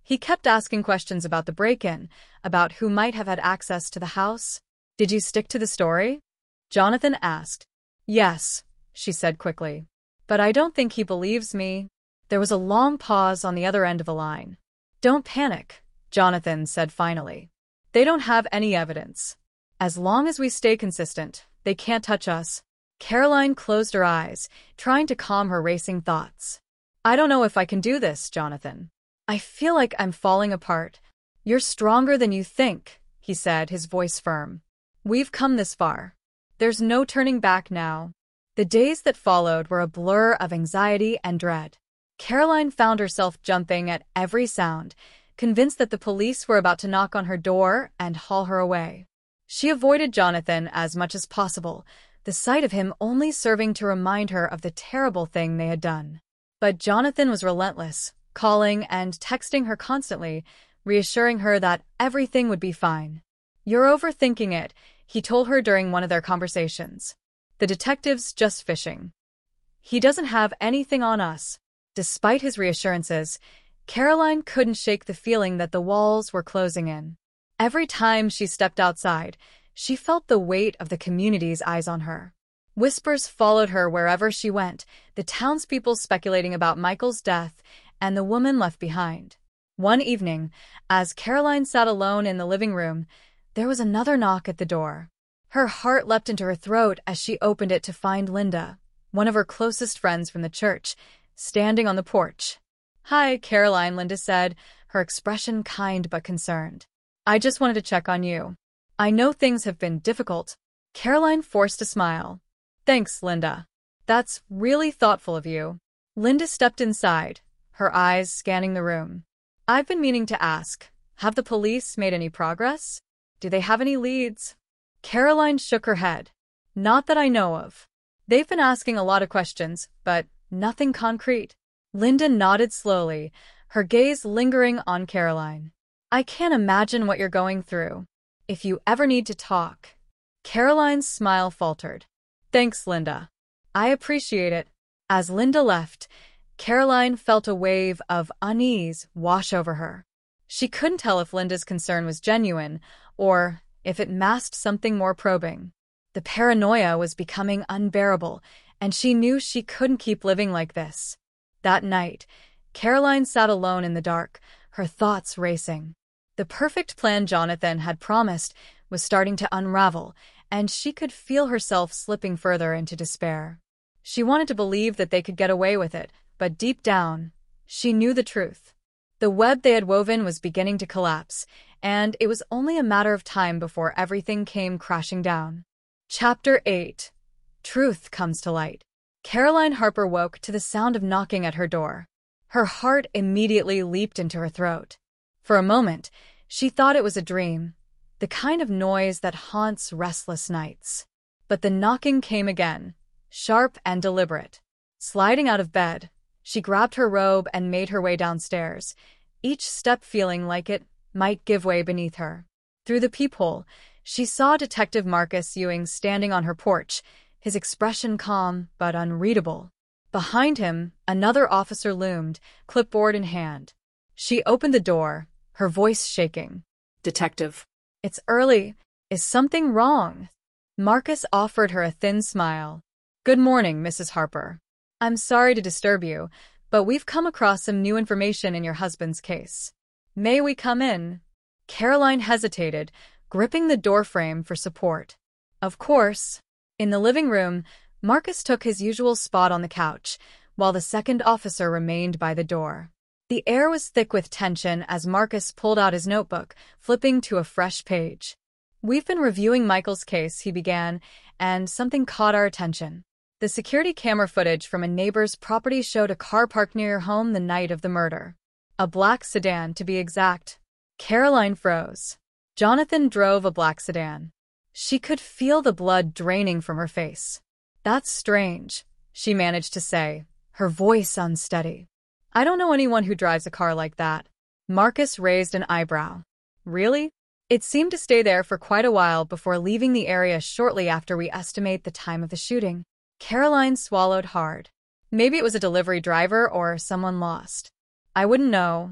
He kept asking questions about the break-in, about who might have had access to the house. Did you stick to the story? Jonathan asked. Yes, she said quickly. But I don't think he believes me. There was a long pause on the other end of the line. Don't panic, Jonathan said finally. They don't have any evidence. As long as we stay consistent, they can't touch us. Caroline closed her eyes, trying to calm her racing thoughts. I don't know if I can do this, Jonathan. I feel like I'm falling apart. You're stronger than you think, he said, his voice firm. We've come this far. There's no turning back now. The days that followed were a blur of anxiety and dread. Caroline found herself jumping at every sound, convinced that the police were about to knock on her door and haul her away. She avoided Jonathan as much as possible, the sight of him only serving to remind her of the terrible thing they had done. But Jonathan was relentless, calling and texting her constantly, reassuring her that everything would be fine. You're overthinking it, he told her during one of their conversations. The detective's just fishing. He doesn't have anything on us. Despite his reassurances, Caroline couldn't shake the feeling that the walls were closing in. Every time she stepped outside, she felt the weight of the community's eyes on her. Whispers followed her wherever she went, the townspeople speculating about Michael's death and the woman left behind. One evening, as Caroline sat alone in the living room, there was another knock at the door. Her heart leapt into her throat as she opened it to find Linda, one of her closest friends from the church, standing on the porch. Hi, Caroline, Linda said, her expression kind but concerned. I just wanted to check on you. I know things have been difficult. Caroline forced a smile. Thanks, Linda. That's really thoughtful of you. Linda stepped inside, her eyes scanning the room. I've been meaning to ask, have the police made any progress? Do they have any leads? Caroline shook her head. Not that I know of. They've been asking a lot of questions, but nothing concrete. Linda nodded slowly, her gaze lingering on Caroline. I can't imagine what you're going through. If you ever need to talk. Caroline's smile faltered. Thanks, Linda. I appreciate it. As Linda left, Caroline felt a wave of unease wash over her. She couldn't tell if Linda's concern was genuine or if it masked something more probing. The paranoia was becoming unbearable, and she knew she couldn't keep living like this. That night, Caroline sat alone in the dark, her thoughts racing. The perfect plan Jonathan had promised was starting to unravel, and she could feel herself slipping further into despair. She wanted to believe that they could get away with it, but deep down, she knew the truth. The web they had woven was beginning to collapse, and it was only a matter of time before everything came crashing down. Chapter 8. Truth Comes to Light. Caroline Harper woke to the sound of knocking at her door. Her heart immediately leaped into her throat. For a moment, she thought it was a dream, the kind of noise that haunts restless nights. But the knocking came again, sharp and deliberate. Sliding out of bed, she grabbed her robe and made her way downstairs, each step feeling like it might give way beneath her. Through the peephole, she saw Detective Marcus Ewing standing on her porch, his expression calm but unreadable. Behind him, another officer loomed, clipboard in hand. She opened the door, her voice shaking. Detective. It's early. Is something wrong? Marcus offered her a thin smile. Good morning, Mrs. Harper. I'm sorry to disturb you, but we've come across some new information in your husband's case. May we come in? Caroline hesitated, gripping the doorframe for support. Of course. In the living room, Marcus took his usual spot on the couch, while the second officer remained by the door. The air was thick with tension as Marcus pulled out his notebook, flipping to a fresh page. We've been reviewing Michael's case, he began, and something caught our attention. The security camera footage from a neighbor's property showed a car parked near your home the night of the murder. A black sedan, to be exact. Caroline froze. Jonathan drove a black sedan. She could feel the blood draining from her face. That's strange, she managed to say, her voice unsteady. I don't know anyone who drives a car like that. Marcus raised an eyebrow. Really? It seemed to stay there for quite a while before leaving the area shortly after we estimate the time of the shooting. Caroline swallowed hard. Maybe it was a delivery driver or someone lost. I wouldn't know.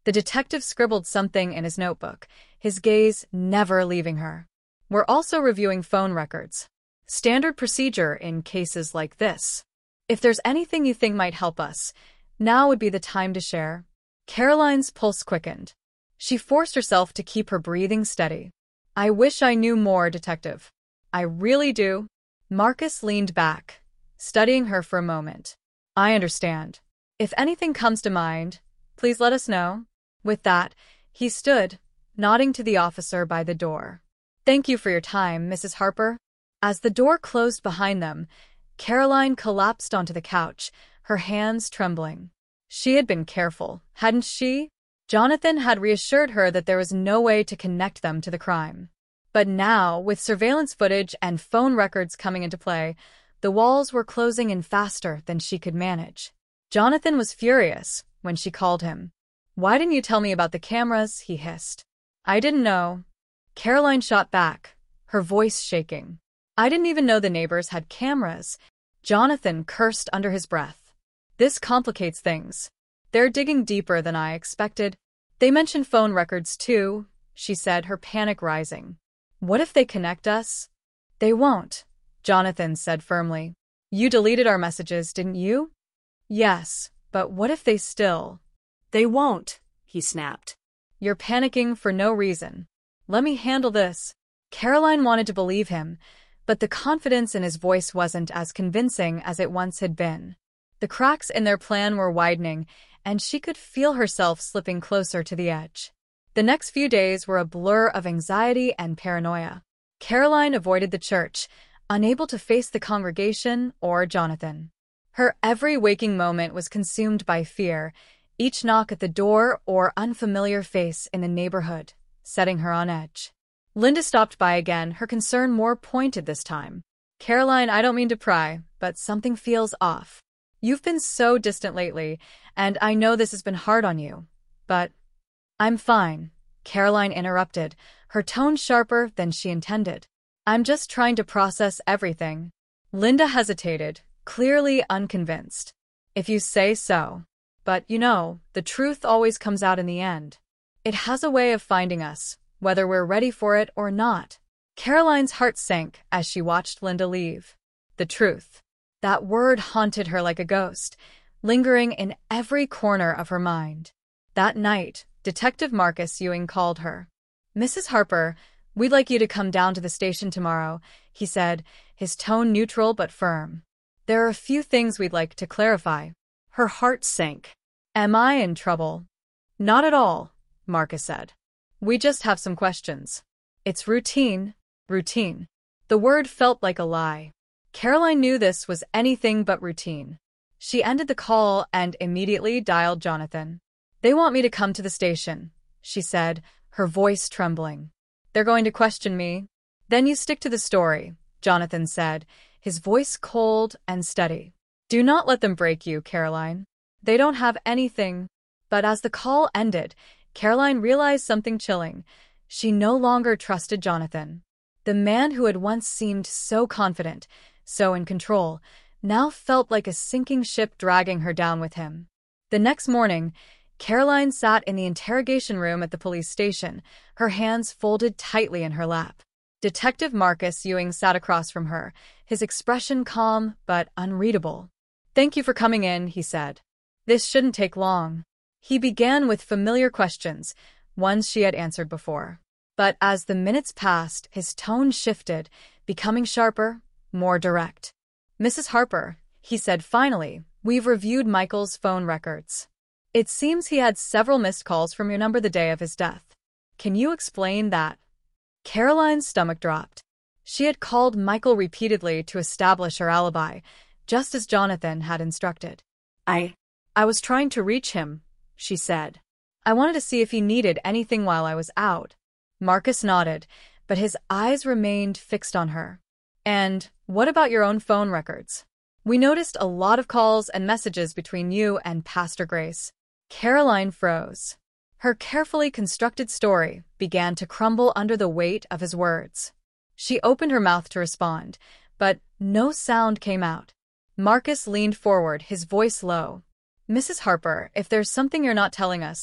The detective scribbled something in his notebook, his gaze never leaving her. "We're also reviewing phone records. Standard procedure in cases like this. If there's anything you think might help us, now would be the time to share." Caroline's pulse quickened. She forced herself to keep her breathing steady. "I wish I knew more, Detective. I really do." Marcus leaned back, studying her for a moment. "I understand. If anything comes to mind, please let us know." With that, he stood, nodding to the officer by the door. "Thank you for your time, Mrs. Harper." As the door closed behind them, Caroline collapsed onto the couch, her hands trembling. She had been careful, hadn't she? Jonathan had reassured her that there was no way to connect them to the crime. But now, with surveillance footage and phone records coming into play, the walls were closing in faster than she could manage. Jonathan was furious when she called him. "Why didn't you tell me about the cameras?" he hissed. "I didn't know." Caroline shot back, her voice shaking. "I didn't even know the neighbors had cameras." Jonathan cursed under his breath. "This complicates things. They're digging deeper than I expected." "They mentioned phone records too," she said, her panic rising. "What if they connect us?" "They won't," Jonathan said firmly. "You deleted our messages, didn't you?" "Yes, but what if they still—" "They won't," he snapped. "You're panicking for no reason. Let me handle this." Caroline wanted to believe him, but the confidence in his voice wasn't as convincing as it once had been. The cracks in their plan were widening, and she could feel herself slipping closer to the edge. The next few days were a blur of anxiety and paranoia. Caroline avoided the church, unable to face the congregation or Jonathan. Her every waking moment was consumed by fear, each knock at the door or unfamiliar face in the neighborhood, setting her on edge. Linda stopped by again, her concern more pointed this time. "Caroline, I don't mean to pry, but something feels off. You've been so distant lately, and I know this has been hard on you. But—" "I'm fine," Caroline interrupted, her tone sharper than she intended. "I'm just trying to process everything." Linda hesitated, clearly unconvinced. "If you say so. But, you know, the truth always comes out in the end. It has a way of finding us, whether we're ready for it or not." Caroline's heart sank as she watched Linda leave. The truth. That word haunted her like a ghost, lingering in every corner of her mind. That night, Detective Marcus Ewing called her. "Mrs. Harper, we'd like you to come down to the station tomorrow," he said, his tone neutral but firm. "There are a few things we'd like to clarify." Her heart sank. "Am I in trouble?" "Not at all," Marcus said. "We just have some questions." "It's routine." Routine. The word felt like a lie. Caroline knew this was anything but routine. She ended the call and immediately dialed Jonathan. "They want me to come to the station," she said, her voice trembling. "They're going to question me." "Then you stick to the story," Jonathan said, his voice cold and steady. "Do not let them break you, Caroline. They don't have anything." But as the call ended, Caroline realized something chilling. She no longer trusted Jonathan. The man who had once seemed so confident, so in control, now felt like a sinking ship dragging her down with him. The next morning, Caroline sat in the interrogation room at the police station, her hands folded tightly in her lap. Detective Marcus Ewing sat across from her, his expression calm but unreadable. "Thank you for coming in," he said. "This shouldn't take long." He began with familiar questions, ones she had answered before. But as the minutes passed, his tone shifted, becoming sharper, more direct. "Mrs. Harper," he said finally, "we've reviewed Michael's phone records. It seems he had several missed calls from your number the day of his death. Can you explain that?" Caroline's stomach dropped. She had called Michael repeatedly to establish her alibi, just as Jonathan had instructed. I was trying to reach him," she said. "I wanted to see if he needed anything while I was out." Marcus nodded, but his eyes remained fixed on her. "And what about your own phone records? We noticed a lot of calls and messages between you and Pastor Grace." Caroline froze. Her carefully constructed story began to crumble under the weight of his words. She opened her mouth to respond, but no sound came out. Marcus leaned forward, his voice low. "Mrs. Harper, if there's something you're not telling us,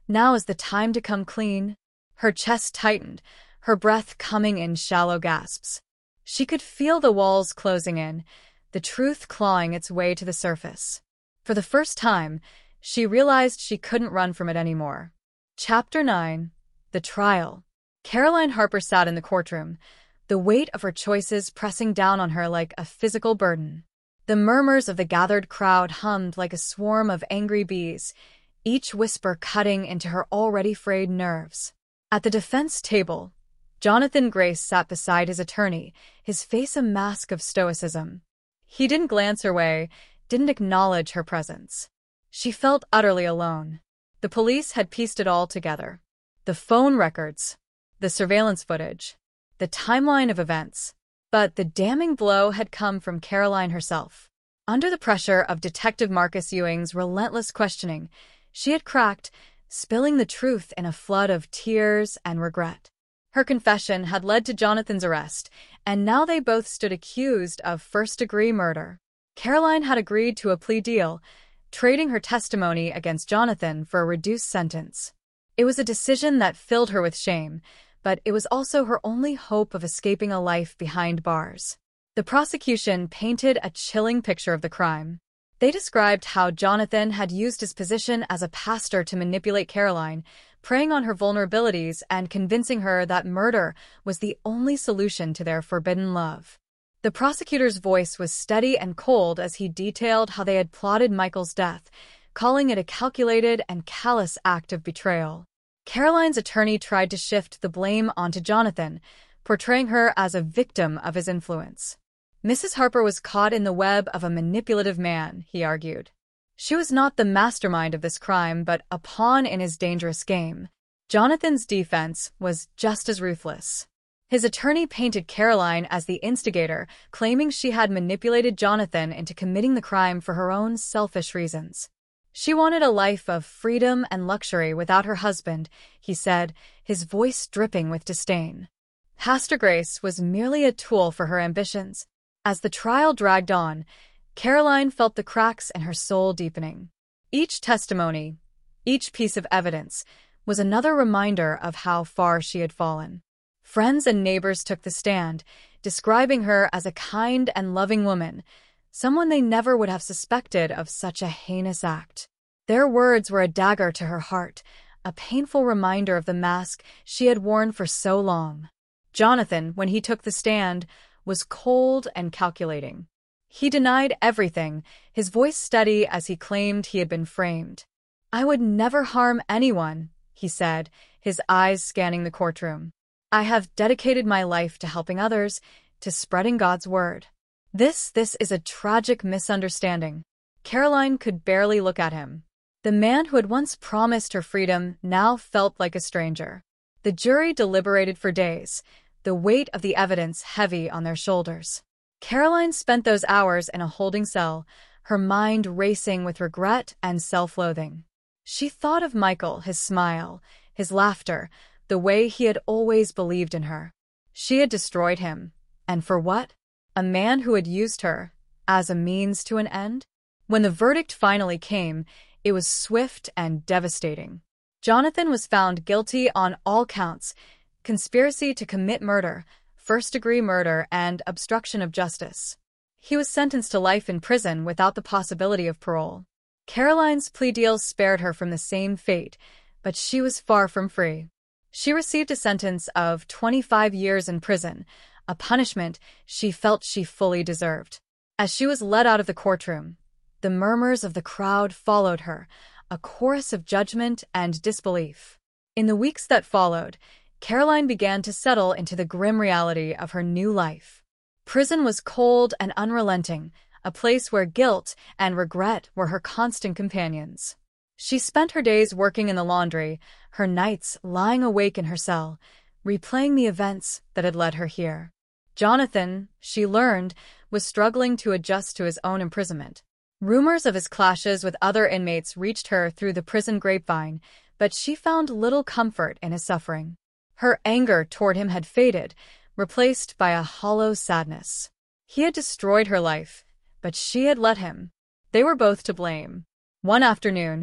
Now is the time to come clean. Her chest tightened, her breath coming in shallow gasps. She could feel the walls closing in, the truth clawing its way to the surface. For the first time, she realized she couldn't run from it anymore. Chapter 9. The Trial. Caroline Harper sat in the courtroom, the weight of her choices pressing down on her like a physical burden. The murmurs of the gathered crowd hummed like a swarm of angry bees, each whisper cutting into her already frayed nerves. At the defense table, Jonathan Grace sat beside his attorney, his face a mask of stoicism. He didn't glance her way, didn't acknowledge her presence. She felt utterly alone. The police had pieced it all together. The phone records, the surveillance footage, the timeline of events. But the damning blow had come from Caroline herself. Under the pressure of Detective Marcus Ewing's relentless questioning, she had cracked, spilling the truth in a flood of tears and regret. Her confession had led to Jonathan's arrest, and now they both stood accused of first-degree murder. Caroline had agreed to a plea deal, trading her testimony against Jonathan for a reduced sentence. It was a decision that filled her with shame, but it was also her only hope of escaping a life behind bars. The prosecution painted a chilling picture of the crime. They described how Jonathan had used his position as a pastor to manipulate Caroline, preying on her vulnerabilities and convincing her that murder was the only solution to their forbidden love. The prosecutor's voice was steady and cold as he detailed how they had plotted Michael's death, calling it a calculated and callous act of betrayal. Caroline's attorney tried to shift the blame onto Jonathan, portraying her as a victim of his influence. Mrs. Harper was caught in the web of a manipulative man, he argued. She was not the mastermind of this crime, but a pawn in his dangerous game. Jonathan's defense was just as ruthless. His attorney painted Caroline as the instigator, claiming she had manipulated Jonathan into committing the crime for her own selfish reasons. She wanted a life of freedom and luxury without her husband, he said, his voice dripping with disdain. Pastor Grace was merely a tool for her ambitions. As the trial dragged on, Caroline felt the cracks in her soul deepening. Each testimony, each piece of evidence, was another reminder of how far she had fallen. Friends and neighbors took the stand, describing her as a kind and loving woman, someone they never would have suspected of such a heinous act. Their words were a dagger to her heart, a painful reminder of the mask she had worn for so long. Jonathan, when he took the stand, was cold and calculating. He denied everything, his voice steady as he claimed he had been framed. "I would never harm anyone," he said, his eyes scanning the courtroom. "I have dedicated my life to helping others, to spreading God's word." This is a tragic misunderstanding. Caroline could barely look at him. The man who had once promised her freedom now felt like a stranger. The jury deliberated for days, the weight of the evidence heavy on their shoulders. Caroline spent those hours in a holding cell, her mind racing with regret and self-loathing. She thought of Michael, his smile, his laughter, the way he had always believed in her. She had destroyed him. And for what? A man who had used her as a means to an end? When the verdict finally came, it was swift and devastating. Jonathan was found guilty on all counts: conspiracy to commit murder, first-degree murder, and obstruction of justice. He was sentenced to life in prison without the possibility of parole. Caroline's plea deal spared her from the same fate, but she was far from free. She received a sentence of 25 years in prison, a punishment she felt she fully deserved. As she was led out of the courtroom, the murmurs of the crowd followed her, a chorus of judgment and disbelief. In the weeks that followed, Caroline began to settle into the grim reality of her new life. Prison was cold and unrelenting, a place where guilt and regret were her constant companions. She spent her days working in the laundry, her nights lying awake in her cell, replaying the events that had led her here. Jonathan, she learned, was struggling to adjust to his own imprisonment. Rumors of his clashes with other inmates reached her through the prison grapevine, but she found little comfort in his suffering. Her anger toward him had faded, replaced by a hollow sadness. He had destroyed her life, but she had let him. They were both to blame. One afternoon,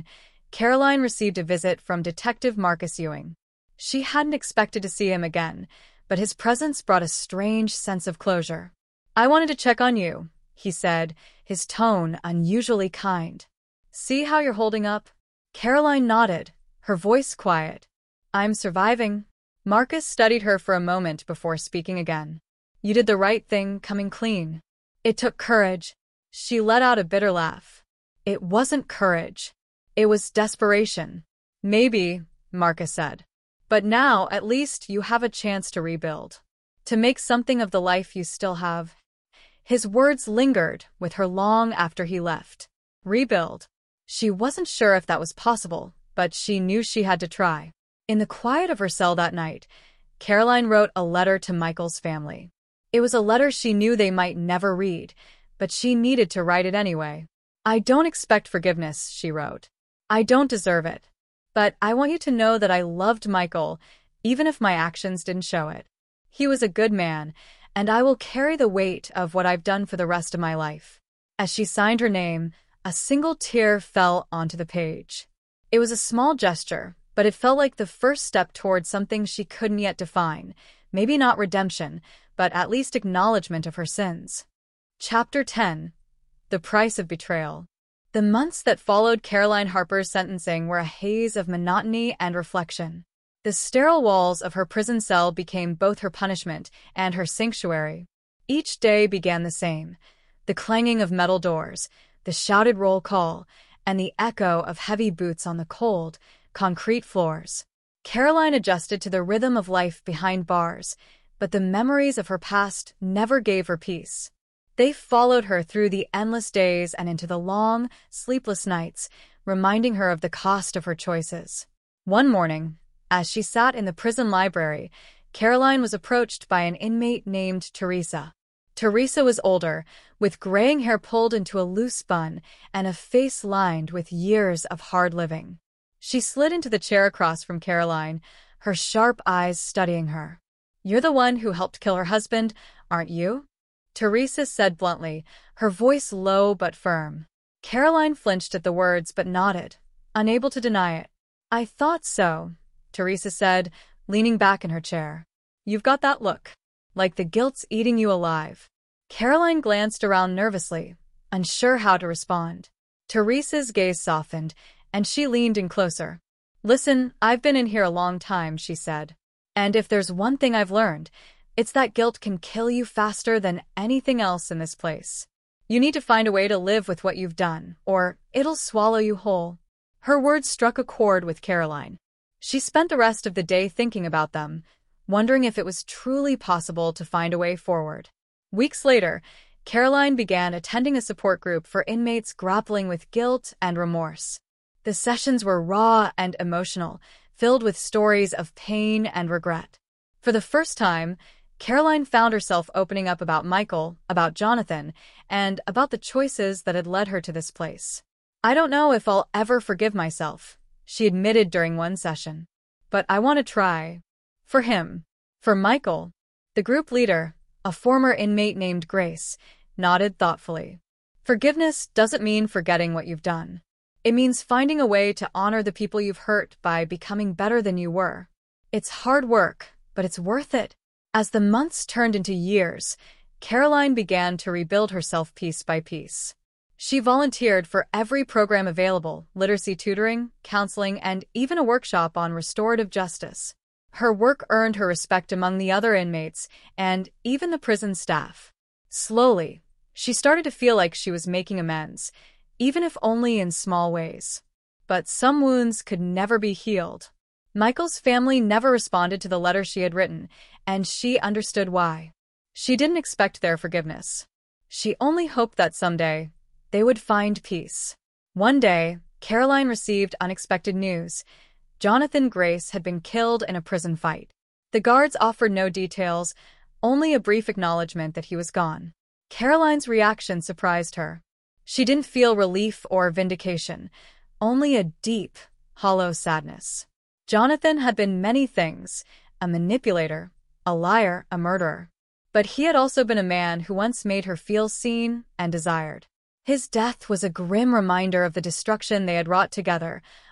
Caroline received a visit from Detective Marcus Ewing. She hadn't expected to see him again, but his presence brought a strange sense of closure. "I wanted to check on you," he said, his tone unusually kind. "See how you're holding up?" Caroline nodded, her voice quiet. "I'm surviving." Marcus studied her for a moment before speaking again. "You did the right thing coming clean." "It took courage." She let out a bitter laugh. "It wasn't courage. It was desperation." "Maybe," Marcus said. "But now, at least, you have a chance to rebuild. To make something of the life you still have." His words lingered with her long after he left. Rebuild. She wasn't sure if that was possible, but she knew she had to try. In the quiet of her cell that night, Caroline wrote a letter to Michael's family. It was a letter she knew they might never read, but she needed to write it anyway. "I don't expect forgiveness," she wrote. "I don't deserve it. But I want you to know that I loved Michael, even if my actions didn't show it. He was a good man, and I will carry the weight of what I've done for the rest of my life." As she signed her name, a single tear fell onto the page. It was a small gesture, but it felt like the first step towards something she couldn't yet define. Maybe not redemption, but at least acknowledgement of her sins. Chapter 10. The Price of Betrayal. The months that followed Caroline Harper's sentencing were a haze of monotony and reflection. The sterile walls of her prison cell became both her punishment and her sanctuary. Each day began the same: the clanging of metal doors, the shouted roll call, and the echo of heavy boots on the cold, concrete floors. Caroline adjusted to the rhythm of life behind bars, but the memories of her past never gave her peace. They followed her through the endless days and into the long, sleepless nights, reminding her of the cost of her choices. One morning, as she sat in the prison library, Caroline was approached by an inmate named Teresa. Teresa was older, with graying hair pulled into a loose bun and a face lined with years of hard living. She slid into the chair across from Caroline, her sharp eyes studying her. "You're the one who helped kill her husband, aren't you?" Teresa said bluntly, her voice low but firm. Caroline flinched at the words but nodded, unable to deny it. "I thought so," Teresa said, leaning back in her chair. "You've got that look, like the guilt's eating you alive." Caroline glanced around nervously, unsure how to respond. Teresa's gaze softened, and she leaned in closer. "Listen, I've been in here a long time," she said. "And if there's one thing I've learned, it's that guilt can kill you faster than anything else in this place. You need to find a way to live with what you've done, or it'll swallow you whole." Her words struck a chord with Caroline. She spent the rest of the day thinking about them, wondering if it was truly possible to find a way forward. Weeks later, Caroline began attending a support group for inmates grappling with guilt and remorse. The sessions were raw and emotional, filled with stories of pain and regret. For the first time, Caroline found herself opening up about Michael, about Jonathan, and about the choices that had led her to this place. "I don't know if I'll ever forgive myself," she admitted during one session. "But I want to try. For him. For Michael." The group leader, a former inmate named Grace, nodded thoughtfully. "Forgiveness doesn't mean forgetting what you've done. It means finding a way to honor the people you've hurt by becoming better than you were. It's hard work, but it's worth it." As the months turned into years, Caroline began to rebuild herself piece by piece. She volunteered for every program available: literacy tutoring, counseling, and even a workshop on restorative justice. Her work earned her respect among the other inmates and even the prison staff. Slowly, she started to feel like she was making amends, even if only in small ways. But some wounds could never be healed. Michael's family never responded to the letter she had written, and she understood why. She didn't expect their forgiveness. She only hoped that someday they would find peace. One day, Caroline received unexpected news. Jonathan Grace had been killed in a prison fight. The guards offered no details, only a brief acknowledgement that he was gone. Caroline's reaction surprised her. She didn't feel relief or vindication, only a deep, hollow sadness. Jonathan had been many things: a manipulator, a liar, a murderer. But he had also been a man who once made her feel seen and desired. His death was a grim reminder of the destruction they had wrought together,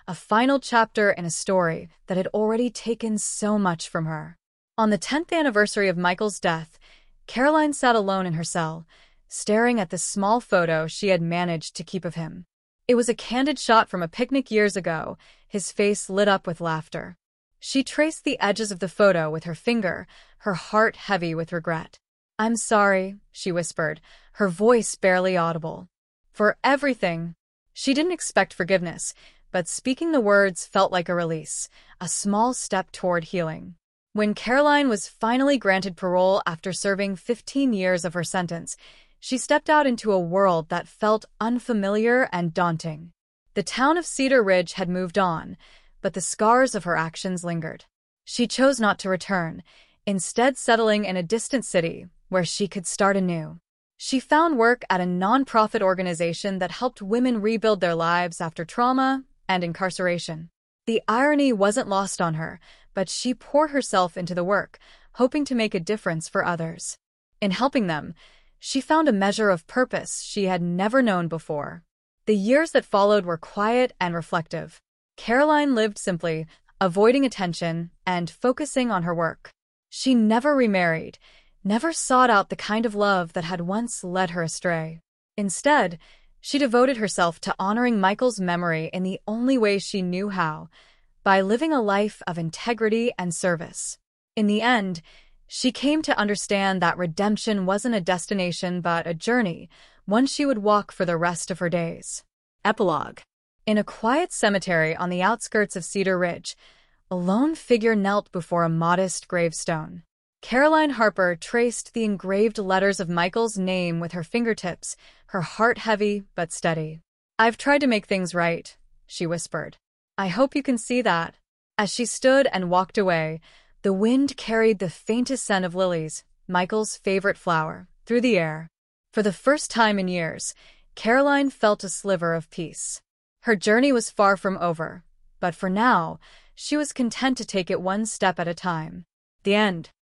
a final chapter in a story that had already taken so much from her. On the 10th anniversary of Michael's death, Caroline sat alone in her cell, staring at the small photo she had managed to keep of him. It was a candid shot from a picnic years ago, his face lit up with laughter. She traced the edges of the photo with her finger, her heart heavy with regret. "I'm sorry," she whispered, her voice barely audible. "For everything." She didn't expect forgiveness, but speaking the words felt like a release, a small step toward healing. When Caroline was finally granted parole after serving 15 years of her sentence, she stepped out into a world that felt unfamiliar and daunting. The town of Cedar Ridge had moved on, but the scars of her actions lingered. She chose not to return, instead settling in a distant city where she could start anew. She found work at a nonprofit organization that helped women rebuild their lives after trauma and incarceration. The irony wasn't lost on her, but she poured herself into the work, hoping to make a difference for others. In helping them, she found a measure of purpose she had never known before. The years that followed were quiet and reflective. Caroline lived simply, avoiding attention and focusing on her work. She never remarried, never sought out the kind of love that had once led her astray. Instead, she devoted herself to honoring Michael's memory in the only way she knew how, by living a life of integrity and service. In the end, she came to understand that redemption wasn't a destination but a journey, one she would walk for the rest of her days. Epilogue. In a quiet cemetery on the outskirts of Cedar Ridge, a lone figure knelt before a modest gravestone. Caroline Harper traced the engraved letters of Michael's name with her fingertips, her heart heavy but steady. "I've tried to make things right," she whispered. "I hope you can see that." As she stood and walked away, the wind carried the faintest scent of lilies, Michael's favorite flower, through the air. For the first time in years, Caroline felt a sliver of peace. Her journey was far from over, but for now, she was content to take it one step at a time. The end.